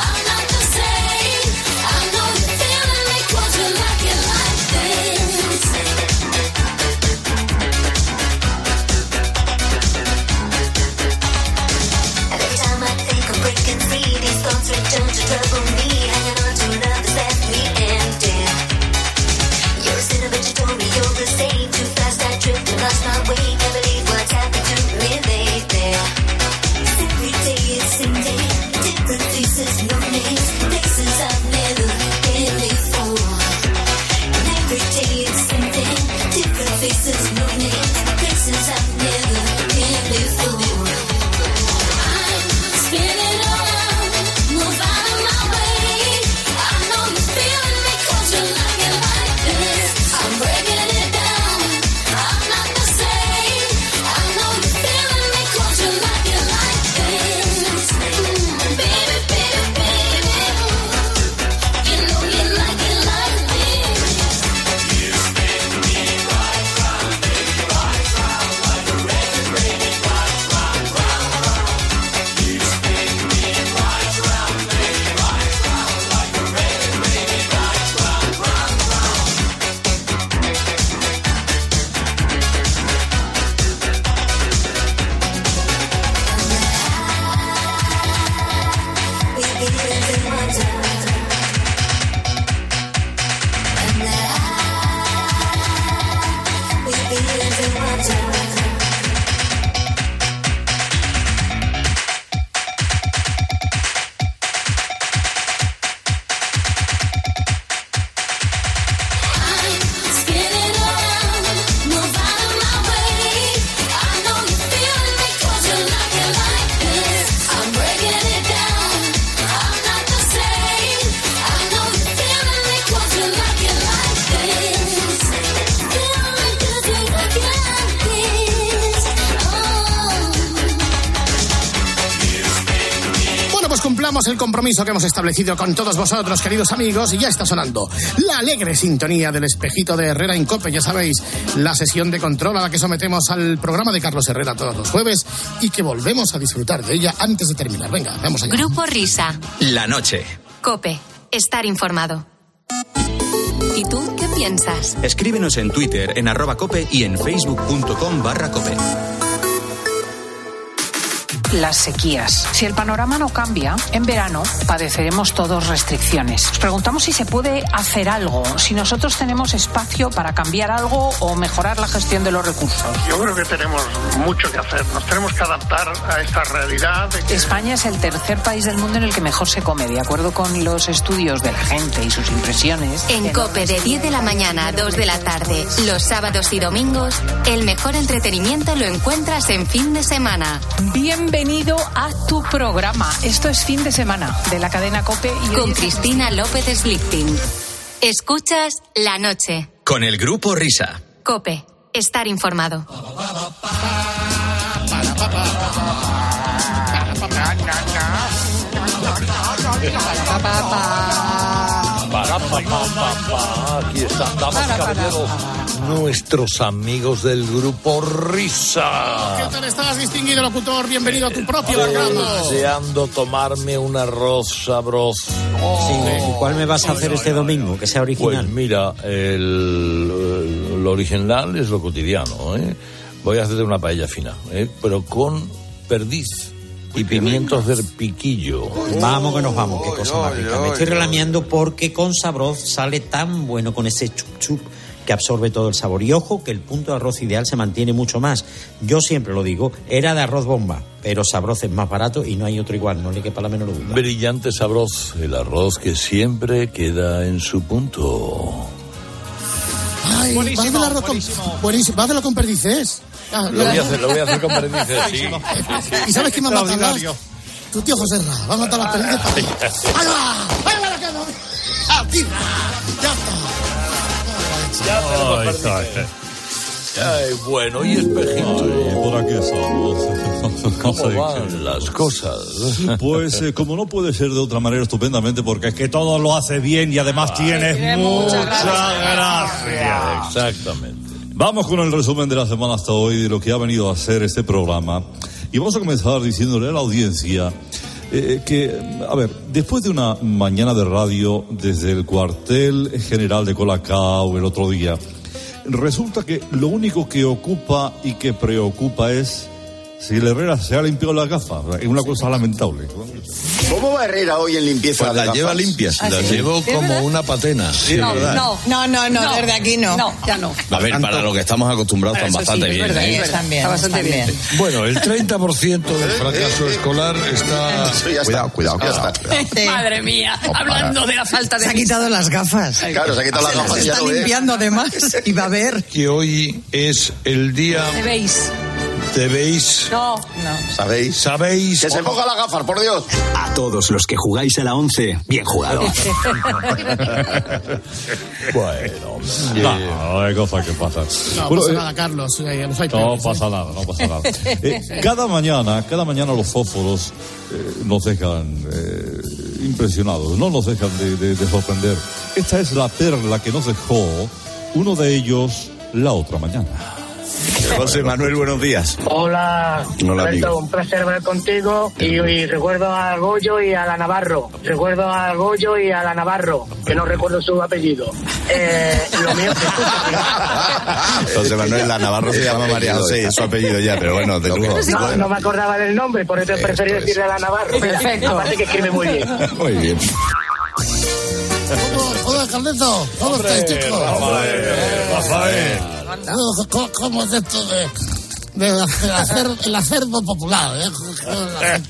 S15: Celebramos el compromiso que hemos establecido con todos vosotros, queridos amigos, y ya está sonando la alegre sintonía del espejito de Herrera en COPE. Ya sabéis, la sesión de control a la que sometemos al programa de Carlos Herrera todos los jueves y que volvemos a disfrutar de ella antes de terminar. Venga, vamos allá.
S3: Grupo Risa.
S2: La noche.
S3: COPE. Estar informado. ¿Y tú qué piensas?
S2: Escríbenos en Twitter, en arroba cope y en facebook.com barra cope.
S7: Las sequías. Si el panorama no cambia, en verano padeceremos todos restricciones. Nos preguntamos si se puede hacer algo, si nosotros tenemos espacio para cambiar algo o mejorar la gestión de los recursos.
S8: Yo creo que tenemos mucho que hacer. Nos tenemos que adaptar a esta realidad. De que...
S7: España es el tercer país del mundo en el que mejor se come, de acuerdo con los estudios de la gente y sus impresiones.
S3: En COPE de diez de la mañana a dos de la tarde, los sábados y domingos, el mejor entretenimiento lo encuentras en fin de semana.
S7: Bienvenido. Bienvenido a tu programa. Esto es Fin de Semana de la cadena COPE. Y
S3: con Cristina López Slichting. Escuchas La Noche.
S2: Con el Grupo Risa.
S3: COPE. Estar informado.
S16: Aquí están, damas y caballeros, nuestros amigos del Grupo Risa.
S15: ¿Qué tal estás, distinguido locutor? Bienvenido a tu propio programa.
S16: Deseando tomarme un arroz sabroso.
S10: Sí, ¿y cuál me vas a hacer este domingo? Que sea original.
S16: Pues mira, el, lo original es lo cotidiano, ¿eh? Voy a hacer una paella fina, ¿eh? Pero con perdiz y pimientos del piquillo.
S10: Vamos que nos vamos, qué cosa más rica. Me estoy relamiando porque con sabroz sale tan bueno con ese chup chup que absorbe todo el sabor. Y ojo que el punto de arroz ideal se mantiene mucho más. Yo siempre lo digo, era de arroz bomba, pero sabroz es más barato y no hay otro igual, no le quepa la menor duda.
S16: Brillante sabroz, el arroz que siempre queda en su punto.
S15: Ay, buenísimo, va con, buenísimo. Va a hacerlo con perdices.
S16: Ah, lo voy a hacer, lo voy a hacer con perdices, sí, sí, sí.
S15: ¿Y sabes quién me va a matar? Tu tío José Ra, va a matar las perdices para mí. ¡Ahí va! ¡Ahí va la cama! ¡Ah, tira! ¡Ya está!
S16: Ya tenemos perdices. Ay, bueno, y espejito.
S13: Ay, por aquí estamos.
S16: ¿Cómo van las cosas?
S13: Pues eh, como no puede ser de otra manera, estupendamente, porque es que todo lo hace bien y además Ay, tienes mucha gracia.
S16: Exactamente.
S13: Vamos con el resumen de la semana hasta hoy, de lo que ha venido a ser este programa. Y vamos a comenzar diciéndole a la audiencia eh, que, a ver, después de una mañana de radio desde el cuartel general de Colacao el otro día, resulta que lo único que ocupa y que preocupa es si el Herrera se ha limpiado las gafas. Es una cosa lamentable.
S24: ¿Cómo va Herrera hoy en limpieza
S13: pues
S24: de
S13: las
S24: gafas?
S13: lleva limpias,
S24: ¿Ah,
S13: las
S24: sí?
S13: llevo como una patena.
S24: Sí,
S25: no,
S24: ¿verdad?
S25: no, no, no, no, no, desde aquí no. No, ya no.
S26: A ver, para lo que estamos acostumbrados están bastante
S25: sí,
S26: bien.
S25: Verdad,
S26: ¿eh?
S25: están bien, está bastante bien. bien.
S13: Bueno, el treinta por ciento del fracaso escolar está...
S24: Cuidado, cuidado, que ya está.
S25: Madre mía, hablando de la falta de...
S27: Se ha quitado las gafas.
S24: Claro, se ha quitado las gafas.
S27: Se está limpiando además y va a ver.
S13: Que hoy es el día...
S25: ¿Te veis?
S13: ¿Te veis?
S25: No, no.
S24: ¿Sabéis?
S13: ¿Sabéis?
S24: Que se coja las gafas, por Dios.
S2: A todos los que jugáis a la once, bien jugado.
S13: Bueno, no, hay cosas que pasan.
S15: No
S13: bueno,
S15: pasa
S13: eh,
S15: nada, Carlos. Eh, no,
S13: no pasa nada, no pasa nada. Eh, cada mañana, cada mañana los fósforos eh, nos dejan eh, impresionados, no nos dejan de, de, de sorprender. Esta es la perla que nos dejó uno de ellos la otra mañana.
S26: José Manuel, buenos días.
S28: Hola,
S26: Hola
S28: Alberto, un placer hablar contigo y, y recuerdo a Goyo y a la Navarro. Recuerdo a Goyo y a la Navarro, que no recuerdo su apellido. Eh, lo mío es
S26: José Manuel, la Navarro se llama María José, es su apellido ya, pero bueno, de luego.
S28: No, no me acordaba del nombre, por eso preferí decirle a la Navarro. Perfecto. Aparte que escribe muy bien.
S26: Muy bien.
S15: Hola, Carleto. ¿Cómo estáis, chicos?
S13: Rafael, Rafael.
S15: ¿Cómo, ¿Cómo es esto de, de, de hacer el acervo popular? ¿eh?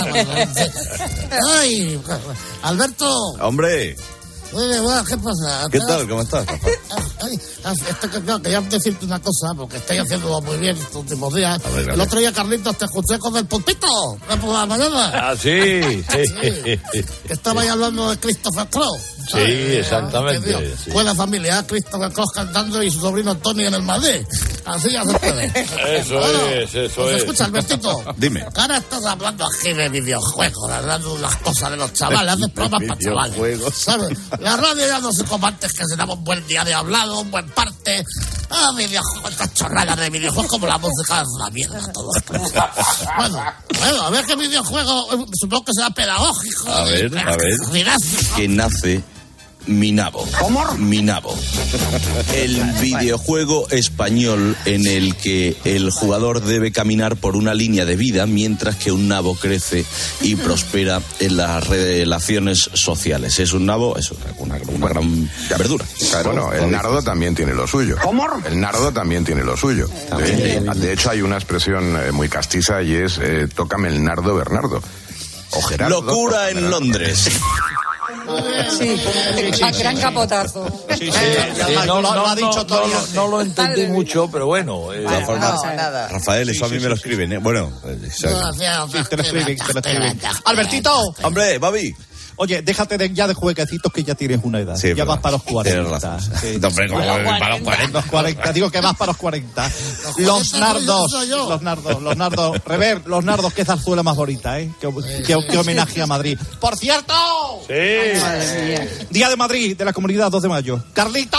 S15: Ay, Alberto.
S26: Hombre.
S15: Oye, ¿qué pasa?
S26: ¿Qué tal? ¿Cómo estás, Rafa?
S15: Ay, esto que, no, quería decirte una cosa, porque estoy haciendo muy bien estos últimos días.
S26: A ver, a ver.
S15: El otro día, Carlitos, te escuché con el pulpito, de por la mañana.
S26: Ah, sí.
S15: Sí, que estaba ahí hablando de Christopher Cross.
S1: Sí, exactamente.
S15: Dios,
S1: sí.
S15: Buena familia, Christopher Cross cantando y su sobrino Tony en el Madrid. Así ya se puede.
S1: Eso
S15: Bueno,
S1: es, eso
S15: pues
S1: es.
S15: escucha, Albertito.
S26: Dime.
S15: Que ahora estás hablando aquí de videojuegos, hablando de las cosas de los chavales, haces programas para chavales. ¿Sabes? La radio ya no se como antes, que se daba un buen día de hablado, un buen parte. Ah, videojuegos, estas chorradas de videojuegos, como la música es una mierda, todo esto. Bueno, bueno, a ver qué videojuego, eh, supongo que será pedagógico.
S26: A ver, a ver.
S15: Didáctico.
S26: Que nace Minabo.
S15: ¿Cómo?
S26: Minabo. El videojuego español en el que el jugador debe caminar por una línea de vida mientras que un nabo crece y prospera en las relaciones sociales. Es un nabo, es una, una gran verdura.
S9: Claro, bueno, el nardo también tiene lo suyo.
S25: ¿Cómo?
S9: El nardo también tiene lo suyo. De, de hecho, hay una expresión eh, muy castiza y es eh, tócame el nardo, Bernardo. O Gerardo.
S26: Locura en Londres.
S25: Sí, a gran capotazo.
S1: Sí, sí, sí, no, no, no, no, no, no lo entendí mucho, pero bueno. Eh,
S26: De todas formas,
S25: no, nada.
S26: Rafael, eso a mí me lo escriben, ¿eh? Bueno, eh,
S15: Sí, te lo escriben, te lo escriben.
S17: Albertito.
S26: hombre, Babi.
S17: Oye, déjate de, ya de jueguecitos que ya tienes una edad.
S26: Sí,
S17: ya
S26: verdad.
S17: vas para los
S26: Tienes
S17: cuarenta.
S26: razón.
S17: Sí.
S26: No, hombre, como para los cuarenta.
S17: Los cuarenta, digo que vas para los cuarenta. Los nardos, los nardos, los nardos. Rever, los nardos, qué zarzuela más bonita, ¿eh? Qué, qué, qué homenaje a Madrid. ¡Por cierto!
S1: Sí.
S17: Día de Madrid, de la Comunidad, dos de mayo. ¡Carlito!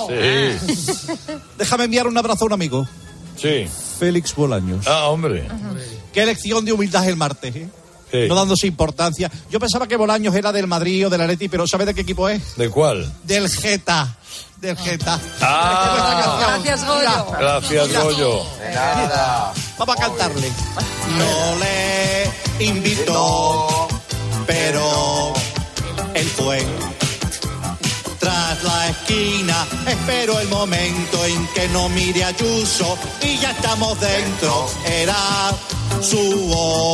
S1: Sí.
S17: Déjame enviar un abrazo a un amigo.
S1: Sí.
S17: Félix Bolaños.
S1: Ah, hombre.
S17: Qué lección de humildad el martes, ¿eh?
S1: Sí.
S17: No dándose importancia. Yo pensaba que Bolaños era del Madrid o del Atleti, pero ¿sabe de qué equipo es?
S1: ¿De cuál?
S17: Del Geta. Del Geta.
S1: Ah.
S25: Gracias, Goyo.
S1: Gracias, Goyo.
S17: Nada. Vamos a cantarle. No le invitó, pero él fue. Tras la esquina, espero el momento en que no mire a Ayuso y ya estamos dentro. Era su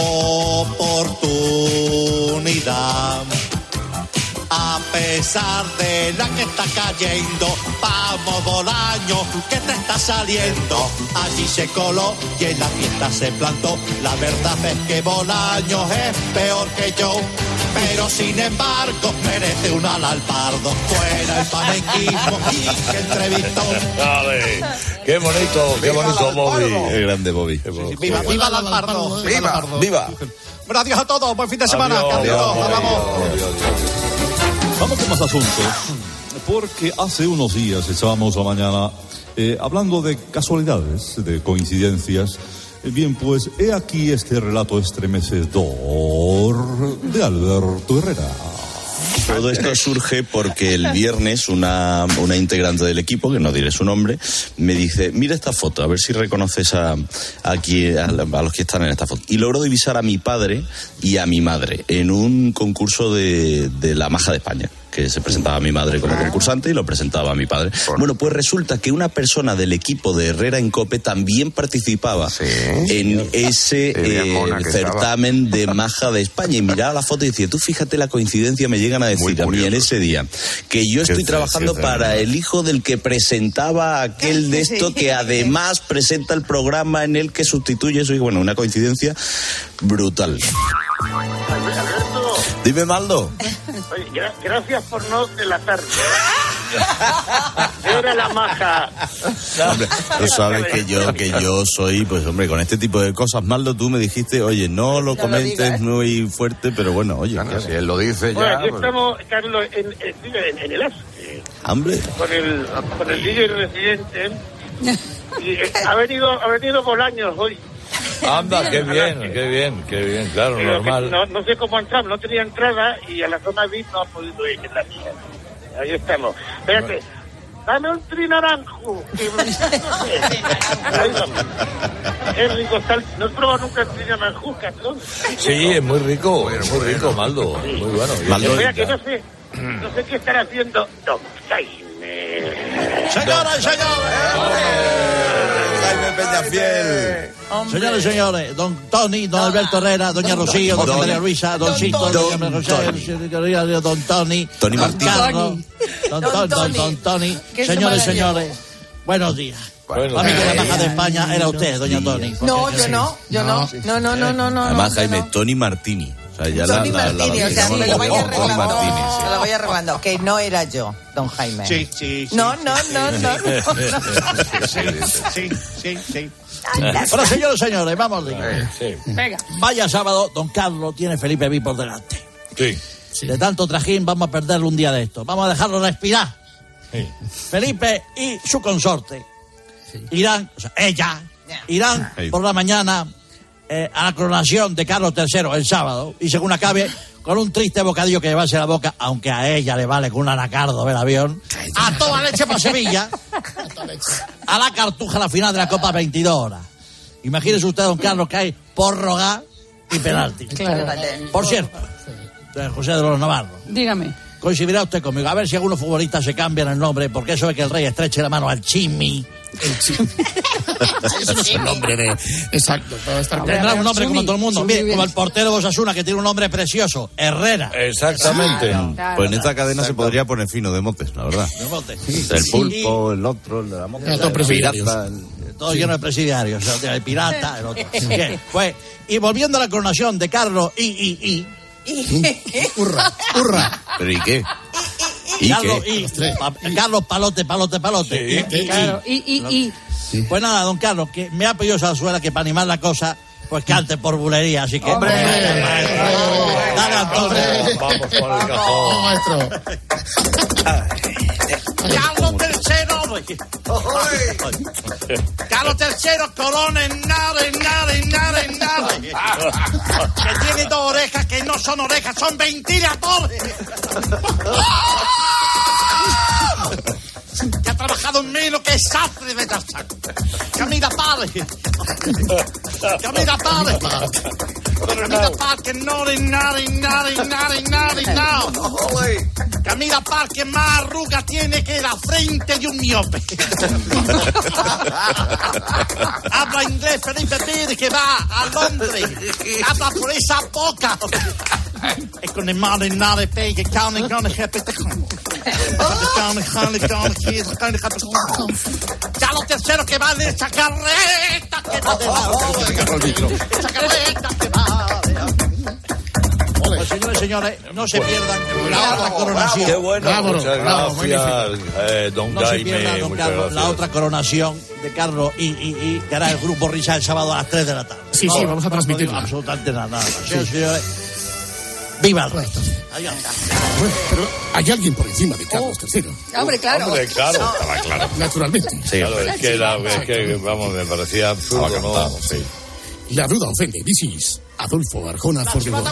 S17: oportunidad. A pesar de la que está cayendo, vamos Bolaños, que te está saliendo. Allí se coló y en la fiesta se plantó. La verdad es que Bolaños es peor que yo, pero sin embargo merece un ala al pardo. Fuera el panenquismo y que entrevistó.
S1: Dale. Qué bonito, qué bonito, Bobby.
S26: Qué grande, Bobby.
S17: Viva, viva el Alpardo.
S26: Viva, viva.
S17: Bueno, adiós a todos, buen fin de semana.
S1: Adiós,
S17: Adiós,
S1: adiós,
S17: hablamos.
S13: Vamos con más asuntos, porque hace unos días estábamos la mañana eh, hablando de casualidades, de coincidencias. Eh, bien, pues he aquí este relato estremecedor de Alberto Herrera.
S26: Todo esto surge porque el viernes una, una integrante del equipo, que no diré su nombre, me dice, mira esta foto, a ver si reconoces a, a, qui- a, a los que están en esta foto. Y logró divisar a mi padre y a mi madre en un concurso de, de la Maja de España, que se presentaba a mi madre como concursante y lo presentaba a mi padre. Bueno, pues resulta que una persona del equipo de Herrera en COPE también participaba
S9: Sí.
S26: en ese
S9: Qué bien
S26: eh,
S9: mona que
S26: certamen de Maja de España. Y miraba la foto y decía, tú fíjate la coincidencia, me llegan a decir a mí en ese día que yo estoy Qué trabajando triste, para el hijo del que presentaba aquel de esto, que además presenta el programa en el que sustituye a su hijo. Bueno, una coincidencia brutal.
S28: Alberto,
S26: Dime, Maldo.
S28: oye, gra- gracias por no delatarme. Era la maja.
S26: Hombre, tú sabes que yo, que yo soy, pues hombre, con este tipo de cosas, Maldo, tú me dijiste, oye, no lo
S28: No lo
S26: comentes
S28: digas.
S26: muy fuerte, pero bueno, oye.
S9: Bueno,
S26: claro.
S9: si él lo dice
S28: Bueno,
S9: ya.
S28: aquí
S9: pues-
S28: estamos, Carlos, en, en, en, en el A S, eh,
S26: Hombre,
S28: con el, con el D J residente. Y eh, ha venido, ha venido Bolaños hoy.
S1: Anda, qué bien, qué bien, qué bien, claro,
S28: Pero que
S1: normal.
S28: No, no sé cómo ha entrado, no tenía entrada y a la zona V I P no ha podido ir en la mía. Ahí estamos. Espérate, dame un trinaranjo. Que me- Ahí vamos. Es rico, está el- no he probado nunca el trinaranjo, Carlos.
S1: Sí, es muy rico, es muy rico, Maldo, muy bueno.
S26: Maldo,
S28: Espera, que no sé, no sé qué estará haciendo Don Jaime.
S17: Señoras y señores.
S26: Jaime Peñafiel.
S17: Señores y señores, don Tony, don Alberto Herrera, doña Rocío, don
S26: Don-
S17: María Luisa, don Cito,
S26: Don
S17: doña Rocío, don Tony,
S26: Tony
S17: don
S26: Martín.
S17: Carlos, don Tony, don don Tony.
S25: Que se
S17: Señores y
S25: maravilló.
S17: señores, buenos días.
S1: Bueno,
S17: Para mí que la
S1: eh,
S17: Maja de España era usted, doña Tony.
S25: No, yo no, yo no. No, no, no, no, no.
S26: Además,
S25: no,
S26: Jaime,
S25: no.
S26: Tony Martini. O sea, ya la,
S27: Tony
S26: la, la,
S27: Martini,
S26: la,
S27: o sea,
S26: la,
S27: me lo vaya
S26: Tony
S27: arreglando.
S26: Martini, sí.
S27: Me lo voy arreglando. Que no era yo, don Jaime.
S16: Sí, sí, sí.
S27: No, no, no, no.
S16: Sí, sí, sí, sí.
S11: Bueno, señores, señores, vamos.
S1: Sí.
S25: Venga.
S11: Vaya sábado, don Carlos tiene Felipe Vi por delante.
S1: Sí.
S11: De tanto trajín vamos a perderle un día de esto. Vamos a dejarlo respirar.
S1: Sí.
S11: Felipe y su consorte irán, o sea, ella, irán por la mañana eh, a la coronación de Carlos tercero el sábado y según acabe con un triste bocadillo que llevarse a la boca, aunque a ella le vale con un anacardo del avión, a toda leche para Sevilla, a la Cartuja la final de la Copa veintidós horas. Imagínese usted, don Carlos, que hay prórroga y penalti.
S25: Claro.
S11: Por cierto, de José de los Navarros,
S25: Dígame.
S11: coincidirá usted conmigo, a ver si algunos futbolistas se cambian el nombre, porque eso es que el rey estreche la mano al Chimi.
S15: El Chimi. Eso no es un nombre de... Exacto.
S11: Tendrá un nombre como todo el mundo.
S25: Chumi,
S11: Bien,
S25: bien.
S11: como el portero de Osasuna, que tiene un nombre precioso, Herrera.
S1: Exactamente.
S25: Claro, claro.
S26: Pues en esta cadena se podría poner fino de motes, la verdad.
S11: De Monte.
S26: El pulpo, el otro, el de la mote,
S15: Todos
S26: el
S15: presidiarios.
S26: pirata, el-
S11: Todo lleno de presidiarios, o sea, el pirata, el otro. Bien, pues, y volviendo a la coronación de Carlos y, y, y,
S15: Hurra, hurra.
S26: ¿Pero y qué? ¿Y
S11: Carlos
S26: qué?
S11: y, pa- Carlos Palote, Palote, Palote.
S1: Sí.
S11: Y, y,
S25: Claro.
S11: y.
S25: Y, y, y.
S11: Pues nada, don Carlos, que me ha pedido Sarzuela que para animar la cosa, pues cante por bulería, así que...
S25: ¡Hombre!
S11: Dale, Antonio.
S1: Vamos con el cajón.
S15: Maestro.
S11: Carlos tercero, Carlos tercero, corona en nada, en nada, en nada, en nada. Que tiene dos orejas que no son orejas, son ventiladores. Que ha trabajado menos que sastre de Tarzán. Camila Párez. Camila Párez. Camila Párez, que no de nada, en nada, en nada, en nada, en nada. Camila Párez, que más arrugas tiene que la frente de un miope. Habla inglés Felipe Pérez, que va a Londres. Habla por esa boca. Es con el mal en nada de pe, que caen con el jefe de con. Ya los terceros que van de esa carreta que va de la esa carreta que va de... Pues señores, señores, no se pierdan la otra coronación.
S1: Qué bueno,
S15: Bravo,
S1: muchas
S15: bravo,
S1: gracias, eh, don
S11: No se
S1: Jaime.
S11: pierdan, don
S1: muchas
S11: Carlos, la
S1: gracias.
S11: otra coronación de Carlos y, y, y que hará el Grupo Risa el sábado a las tres de la tarde.
S15: Sí, sí, vamos a
S11: no
S15: transmitirla.
S11: digo absolutamente nada. nada. Sí, señores. Viva el rey. Adiós.
S15: Bueno, pero hay alguien por encima de Carlos tercero.
S25: Hombre, claro.
S1: Hombre, claro, estaba claro.
S15: Naturalmente.
S1: Claro, es que, la, es que, vamos, me parecía absurdo, ¿no? Sí.
S15: La duda ofende. This is Adolfo Arjona Forgedor.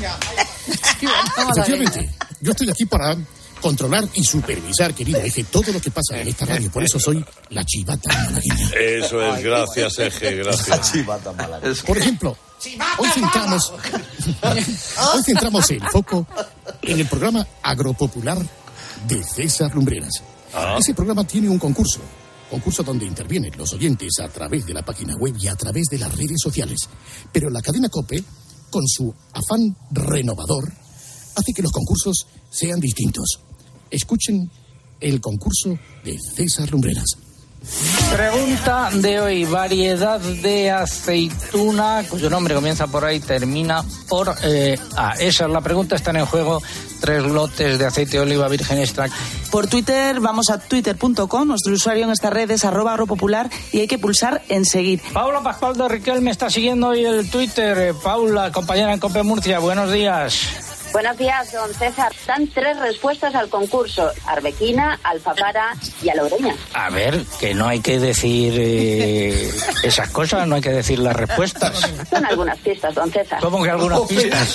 S15: Efectivamente, yo estoy aquí para controlar y supervisar, querido eje, todo lo que pasa en esta radio. Por eso soy la chivata malagueña.
S1: Eso es, gracias, Eje, gracias.
S15: Por ejemplo, hoy centramos, hoy centramos el foco en el programa agropopular de César Lumbreras.
S1: Ah.
S15: Ese programa tiene un concurso. Concurso donde intervienen los oyentes a través de la página web y a través de las redes sociales. Pero la cadena COPE, con su afán renovador, hace que los concursos sean distintos. Escuchen el concurso de César Lumbreras.
S12: Pregunta de hoy, variedad de aceituna cuyo nombre comienza por A y termina por eh, A. Esa es la pregunta, están en juego tres lotes de aceite de oliva virgen extra.
S14: Por Twitter, vamos a twitter punto com, nuestro usuario en esta red es arroba agropopular y hay que pulsar en seguir.
S12: Paula Pascual de Riquel me está siguiendo hoy el Twitter. Eh, Paula, compañera en COPE Murcia, buenos días.
S6: Buenos días, don César. Dan tres respuestas al concurso: arbequina, alfapara y aloureña.
S12: A ver, que no hay que decir eh, esas cosas, no hay que decir las respuestas.
S6: Son algunas pistas, don César.
S12: ¿Cómo que algunas pistas?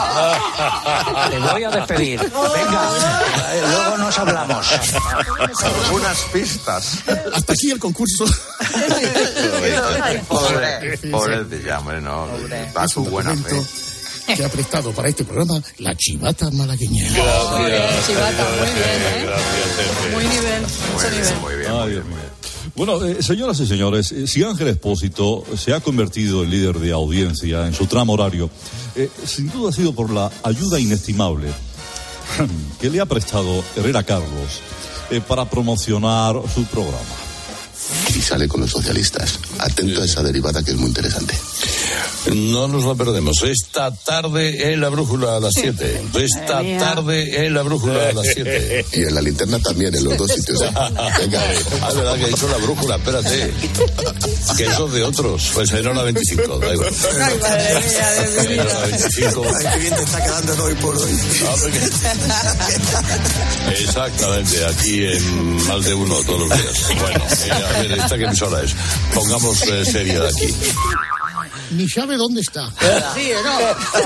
S12: Te voy a despedir. Venga, eh, luego nos hablamos.
S9: Algunas pistas.
S15: Hasta aquí el concurso.
S9: Pobre, pobre de ya, hombre, no. Da su buena fe.
S15: Que ha prestado para este programa la chivata malagueña.
S1: Gracias.
S25: Chivata, muy bien, ¿eh?
S1: Gracias, Eje.
S25: Muy nivel, mucho nivel.
S9: Muy bien,
S13: Ay,
S9: muy
S13: Dios
S9: bien.
S13: mío. Bueno, eh, señoras y señores, eh, si Ángel Expósito se ha convertido en líder de audiencia en su tramo horario, eh, sin duda ha sido por la ayuda inestimable que le ha prestado Herrera Carlos eh, para promocionar su programa.
S24: Y sale con los socialistas. Atento a esa derivada que es muy interesante.
S4: No nos la perdemos. Esta tarde en la brújula a las siete. Esta tarde en la brújula a las siete.
S24: Y en la linterna también, en los dos sitios. ¿eh?
S4: Venga, ah, verdad que he dicho la brújula, espérate. Que eso es de otros. Pues en hora veinticinco, da igual.
S25: Ay, madre mía, de
S4: En hora veinticinco.
S24: Ay, qué bien te está quedando hoy por hoy.
S4: Exactamente, aquí en más de uno todos los días. Bueno, eh, a ver, ¿esta qué emisora es? Pongamos eh, seria de aquí.
S15: Ni sabe dónde está.
S25: Sí, ¿no?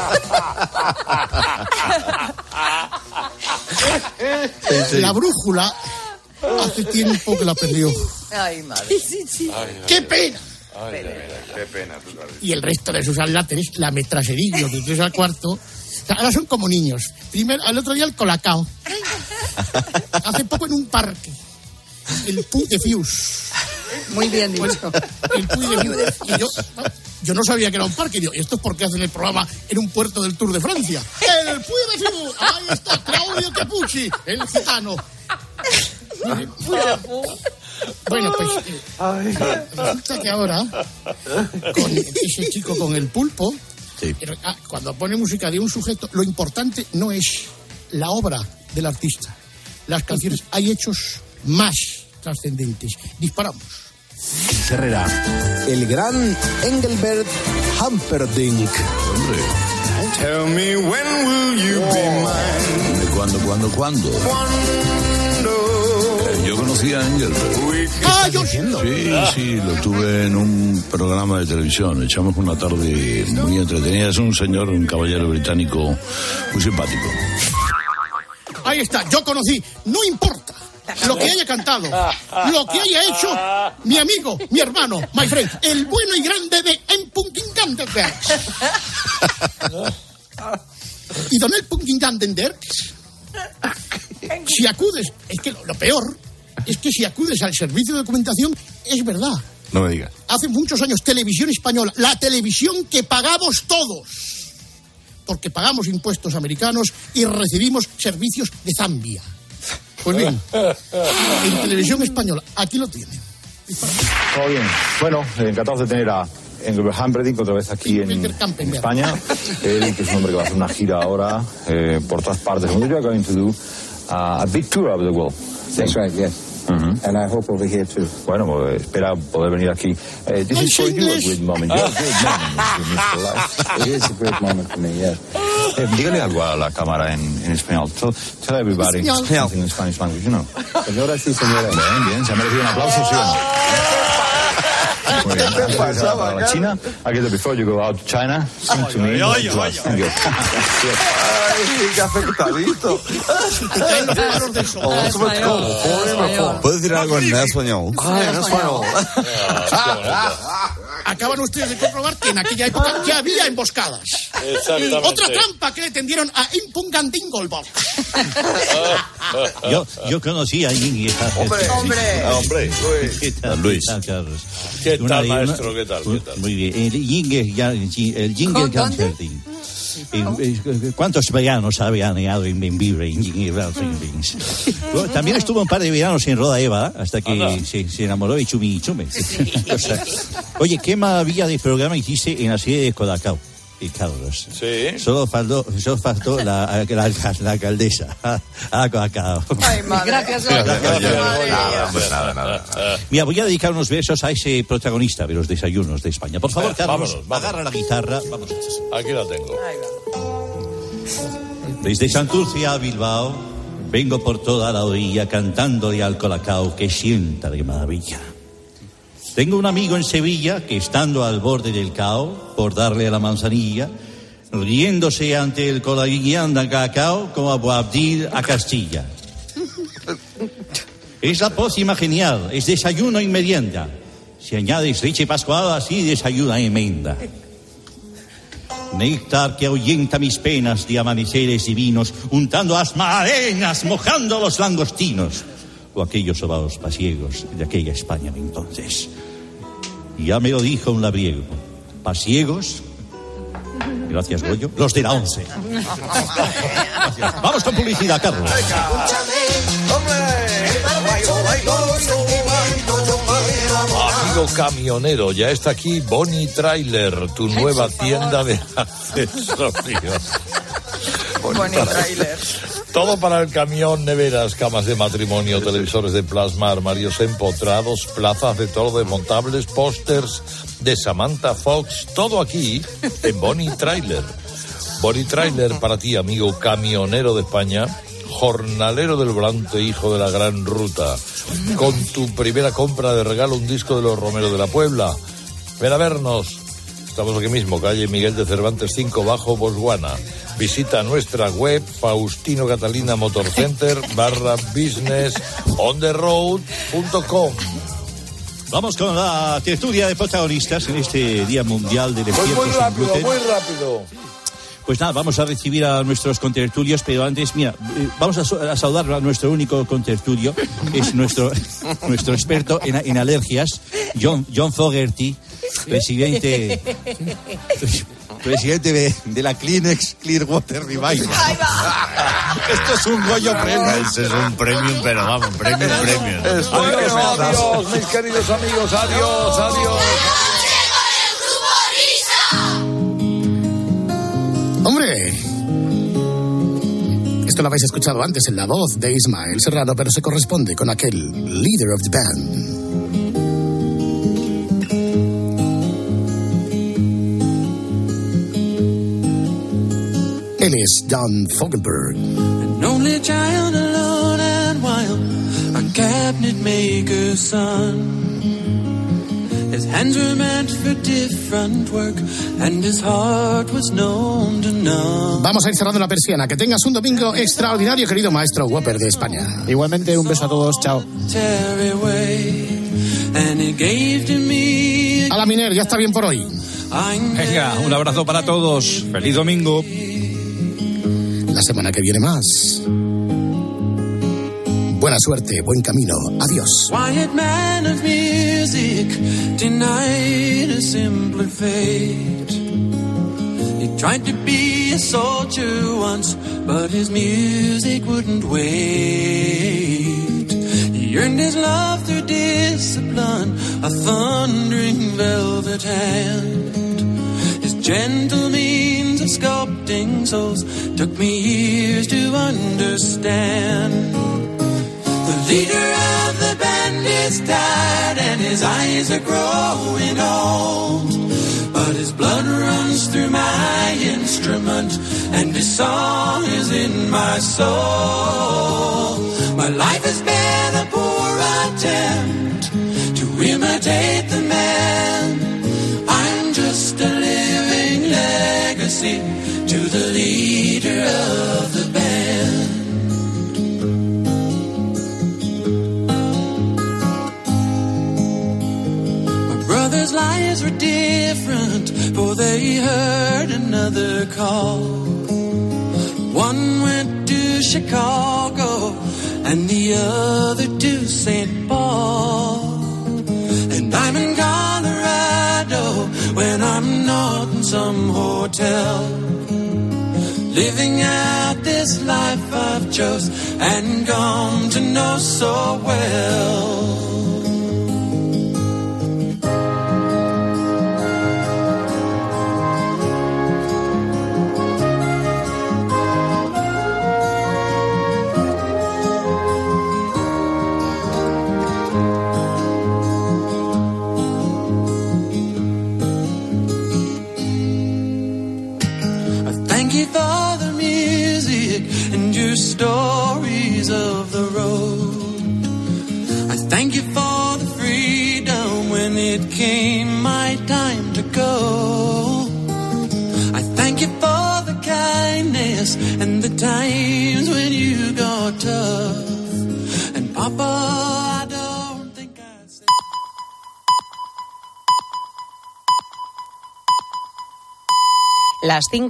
S15: La brújula hace tiempo que la perdió.
S27: Ay, madre.
S25: Sí, sí.
S15: ¡Qué pena!
S4: Ay,
S24: Qué pena.
S15: Y el resto de sus atláteres, la metraserillo de tres al cuarto. O sea, ahora son como niños. Primero, al otro día el colacao. Hace poco en un parque. El Puy de Fius.
S25: Muy bien dicho.
S15: El Puy de Fius. Y yo, yo no sabía que era un parque. Y digo, ¿esto es porque hacen el programa en un puerto del Tour de Francia? ¡El Puy de Fius! Ahí está Claudio Capucci, el gitano. El Puy de Fius. Bueno, pues eh, resulta que ahora, con ese chico con el pulpo,
S4: sí.
S15: ah, cuando pone música de un sujeto, lo importante no es la obra del artista. Las canciones, hay hechos más trascendentes. Disparamos.
S5: Herrera, el gran Engelbert Humperdinck.
S4: Hombre.
S5: Tell me when will you be mine?
S13: ¿Cuándo, cuándo, cuándo? Eh, yo conocí a Engelbert.
S15: ¡Ah, yo
S13: Sí, sí, lo tuve en un programa de televisión. Echamos una tarde muy entretenida. Es un señor, un caballero británico muy simpático.
S15: Ahí está, yo conocí, no importa lo que haya cantado, lo que haya hecho mi amigo, mi hermano, my friend, el bueno y grande de Empunkingandenberg. Y don Empunkingandenberg, si acudes, es que lo, lo peor es que si acudes al servicio de documentación, es verdad.
S13: No me digas.
S15: Hace muchos años, Televisión Española, la televisión que pagamos todos, porque pagamos impuestos americanos y recibimos servicios de Zambia. Pues bien, en Televisión Española, aquí lo tienen.
S18: Todo bien. Bueno, encantados de tener a Engelbert Humperdinck otra vez aquí en, en España. Él, que es un hombre que va a hacer una gira ahora eh, por todas partes. We are going to do uh, a big tour of the world.
S19: That's right, yes.
S18: Mm-hmm.
S19: And I hope over here too.
S18: Bueno, pues, espera poder venir aquí. Uh, this is for you a great moment. You're a great moment in your life.
S19: It is a great moment for me, yes.
S18: Eh, dígale algo a la cámara en, en español. Tell, tell everybody something in Spanish language, you know.
S19: Señora, sí, señora.
S18: Bien, bien. ¿Se ha merecido un aplauso, sí o no? Muy bien. Antes de regresar para la China, I get it before you go out to China. Sing to me.
S4: Ay, ay, ay,
S18: Thank you.
S24: Ay, qué afectadito.
S4: ¿Puedes decir algo en
S24: español?
S4: en español.
S15: Acaban ustedes de comprobar que en aquella época ya había emboscadas.
S4: Exactamente.
S15: Otra trampa que le tendieron a Impungandingolborg.
S11: Yo, yo conocí a Inge.
S4: Hombre,
S27: Hombre.
S4: hombre.
S11: ¿Qué tal,
S4: Luis.
S11: ¿Qué tal, Carlos?
S4: ¿Qué tal,
S11: Una-
S4: maestro?
S11: una-
S4: ¿Qué tal? ¿Qué tal?
S11: Muy bien. El Inge, ya- el Jingle
S27: ¿Con dónde?
S11: Concerting. Eh, eh, ¿Cuántos veranos ha veraneado en Benvibre, en Jingle Concerting? Bueno, también estuvo un par de veranos en Roda Eva, hasta que se, se enamoró de Chumi y Chume. O sea, oye, qué maravilla de programa hiciste en la serie de Colacao. Y Carlos.
S4: Sí.
S11: Solo faltó, solo faltó la, la, la, la alcaldesa. Ah, Colacao.
S27: Ay, madre. Gracias,
S9: Nada, nada, nada.
S11: Mira, voy a dedicar unos versos a ese protagonista de los desayunos de España. Por favor,
S4: Eh,
S11: Carlos,
S4: vámonos, vámonos.
S11: agarra la guitarra. Vamos.
S4: Aquí la tengo.
S11: Desde Santurce a Bilbao, vengo por toda la orilla cantándole al Colacao que sienta de maravilla. Tengo un amigo en Sevilla que, estando al borde del cao, por darle a la manzanilla, riéndose ante el Colacao como Abu Abdil a Castilla. Es la pócima genial, es desayuno y merienda. Si añades leche pascual, así desayuna enmienda. Néctar que ahuyenta mis penas de amaneceres divinos, untando asmarenas, mojando los langostinos, o aquellos sobaos pasiegos de aquella España de entonces. Ya me lo dijo un labriego, pasiegos, gracias Goyo, los de la once. Gracias. Vamos con publicidad, Carlos.
S1: amigo camionero, ya está aquí Bonnie Trailer, tu nueva tienda de accesorios.
S27: Bonnie Trailer.
S1: Todo para el camión, neveras, camas de matrimonio, televisores de plasma, armarios empotrados, plazas de todo desmontables, pósters de Samantha Fox, todo aquí en Bonnie Trailer. Bonnie Trailer para ti, amigo camionero de España, jornalero del volante, hijo de la gran ruta. Con tu primera compra de regalo un disco de los Romeros de la Puebla. Ven a vernos. Estamos aquí mismo, calle Miguel de Cervantes cinco, Bajo Botswana. Visita nuestra web Faustino Catalina Motor Center barra business on the road punto com.
S11: Vamos con la tertulia de protagonistas en este Día Mundial de Despiertos
S1: Muy, muy rápido,
S11: sin gluten.
S1: muy rápido.
S11: Pues nada, vamos a recibir a nuestros contertulios, pero antes, mira, eh, vamos a, a saludar a nuestro único contertulio, es nuestro nuestro experto en, en alergias, John, John Fogerty, presidente presidente de, de la Kleenex Clearwater Revival. Esto es un Goyo Premium.
S3: Este es un premium, pero vamos, premium, premium.
S1: Adiós, adiós, mis queridos amigos, adiós, adiós.
S15: ¡Hombre! Esto lo habéis escuchado antes en la voz de Ismael Serrano, pero se corresponde con aquel leader of the band. Él es Don Fogelberg.
S7: An only child alone and wild, a cabinet maker's son. His hands were meant for different work, and his heart was known to none.
S15: Vamos a ir cerrando la persiana. Que tengas un domingo extraordinario, querido maestro Whopper de España.
S8: Igualmente, un beso a todos. Chao.
S15: A la Miner, ya está bien por hoy.
S10: Venga, un abrazo para todos. Feliz domingo.
S15: La semana que viene más. Buena suerte, buen camino. Adiós.
S7: Quiet man of music, denied a simpler fate. He tried to be a soldier once, but his music wouldn't wait. He earned his love through discipline, a thundering velvet hand. His gentle means of sculpting souls took me years to understand. The leader of the band is tired and his eyes are growing old, but his blood runs through my instrument and his song is in my soul. My life has been a poor attempt to imitate the man. I'm just a living legacy to the leader of the band. Brothers' lives were different, for they heard another call. One went to Chicago, and the other to Saint Paul. And I'm in Colorado, when I'm not in some hotel, living out this life I've chose and come to know so well. Stories of the road. I thank you for the freedom when it came my time to go. I thank you for the kindness and the times when you got tough. And Papa, I don't think I'd say...
S20: Las cinco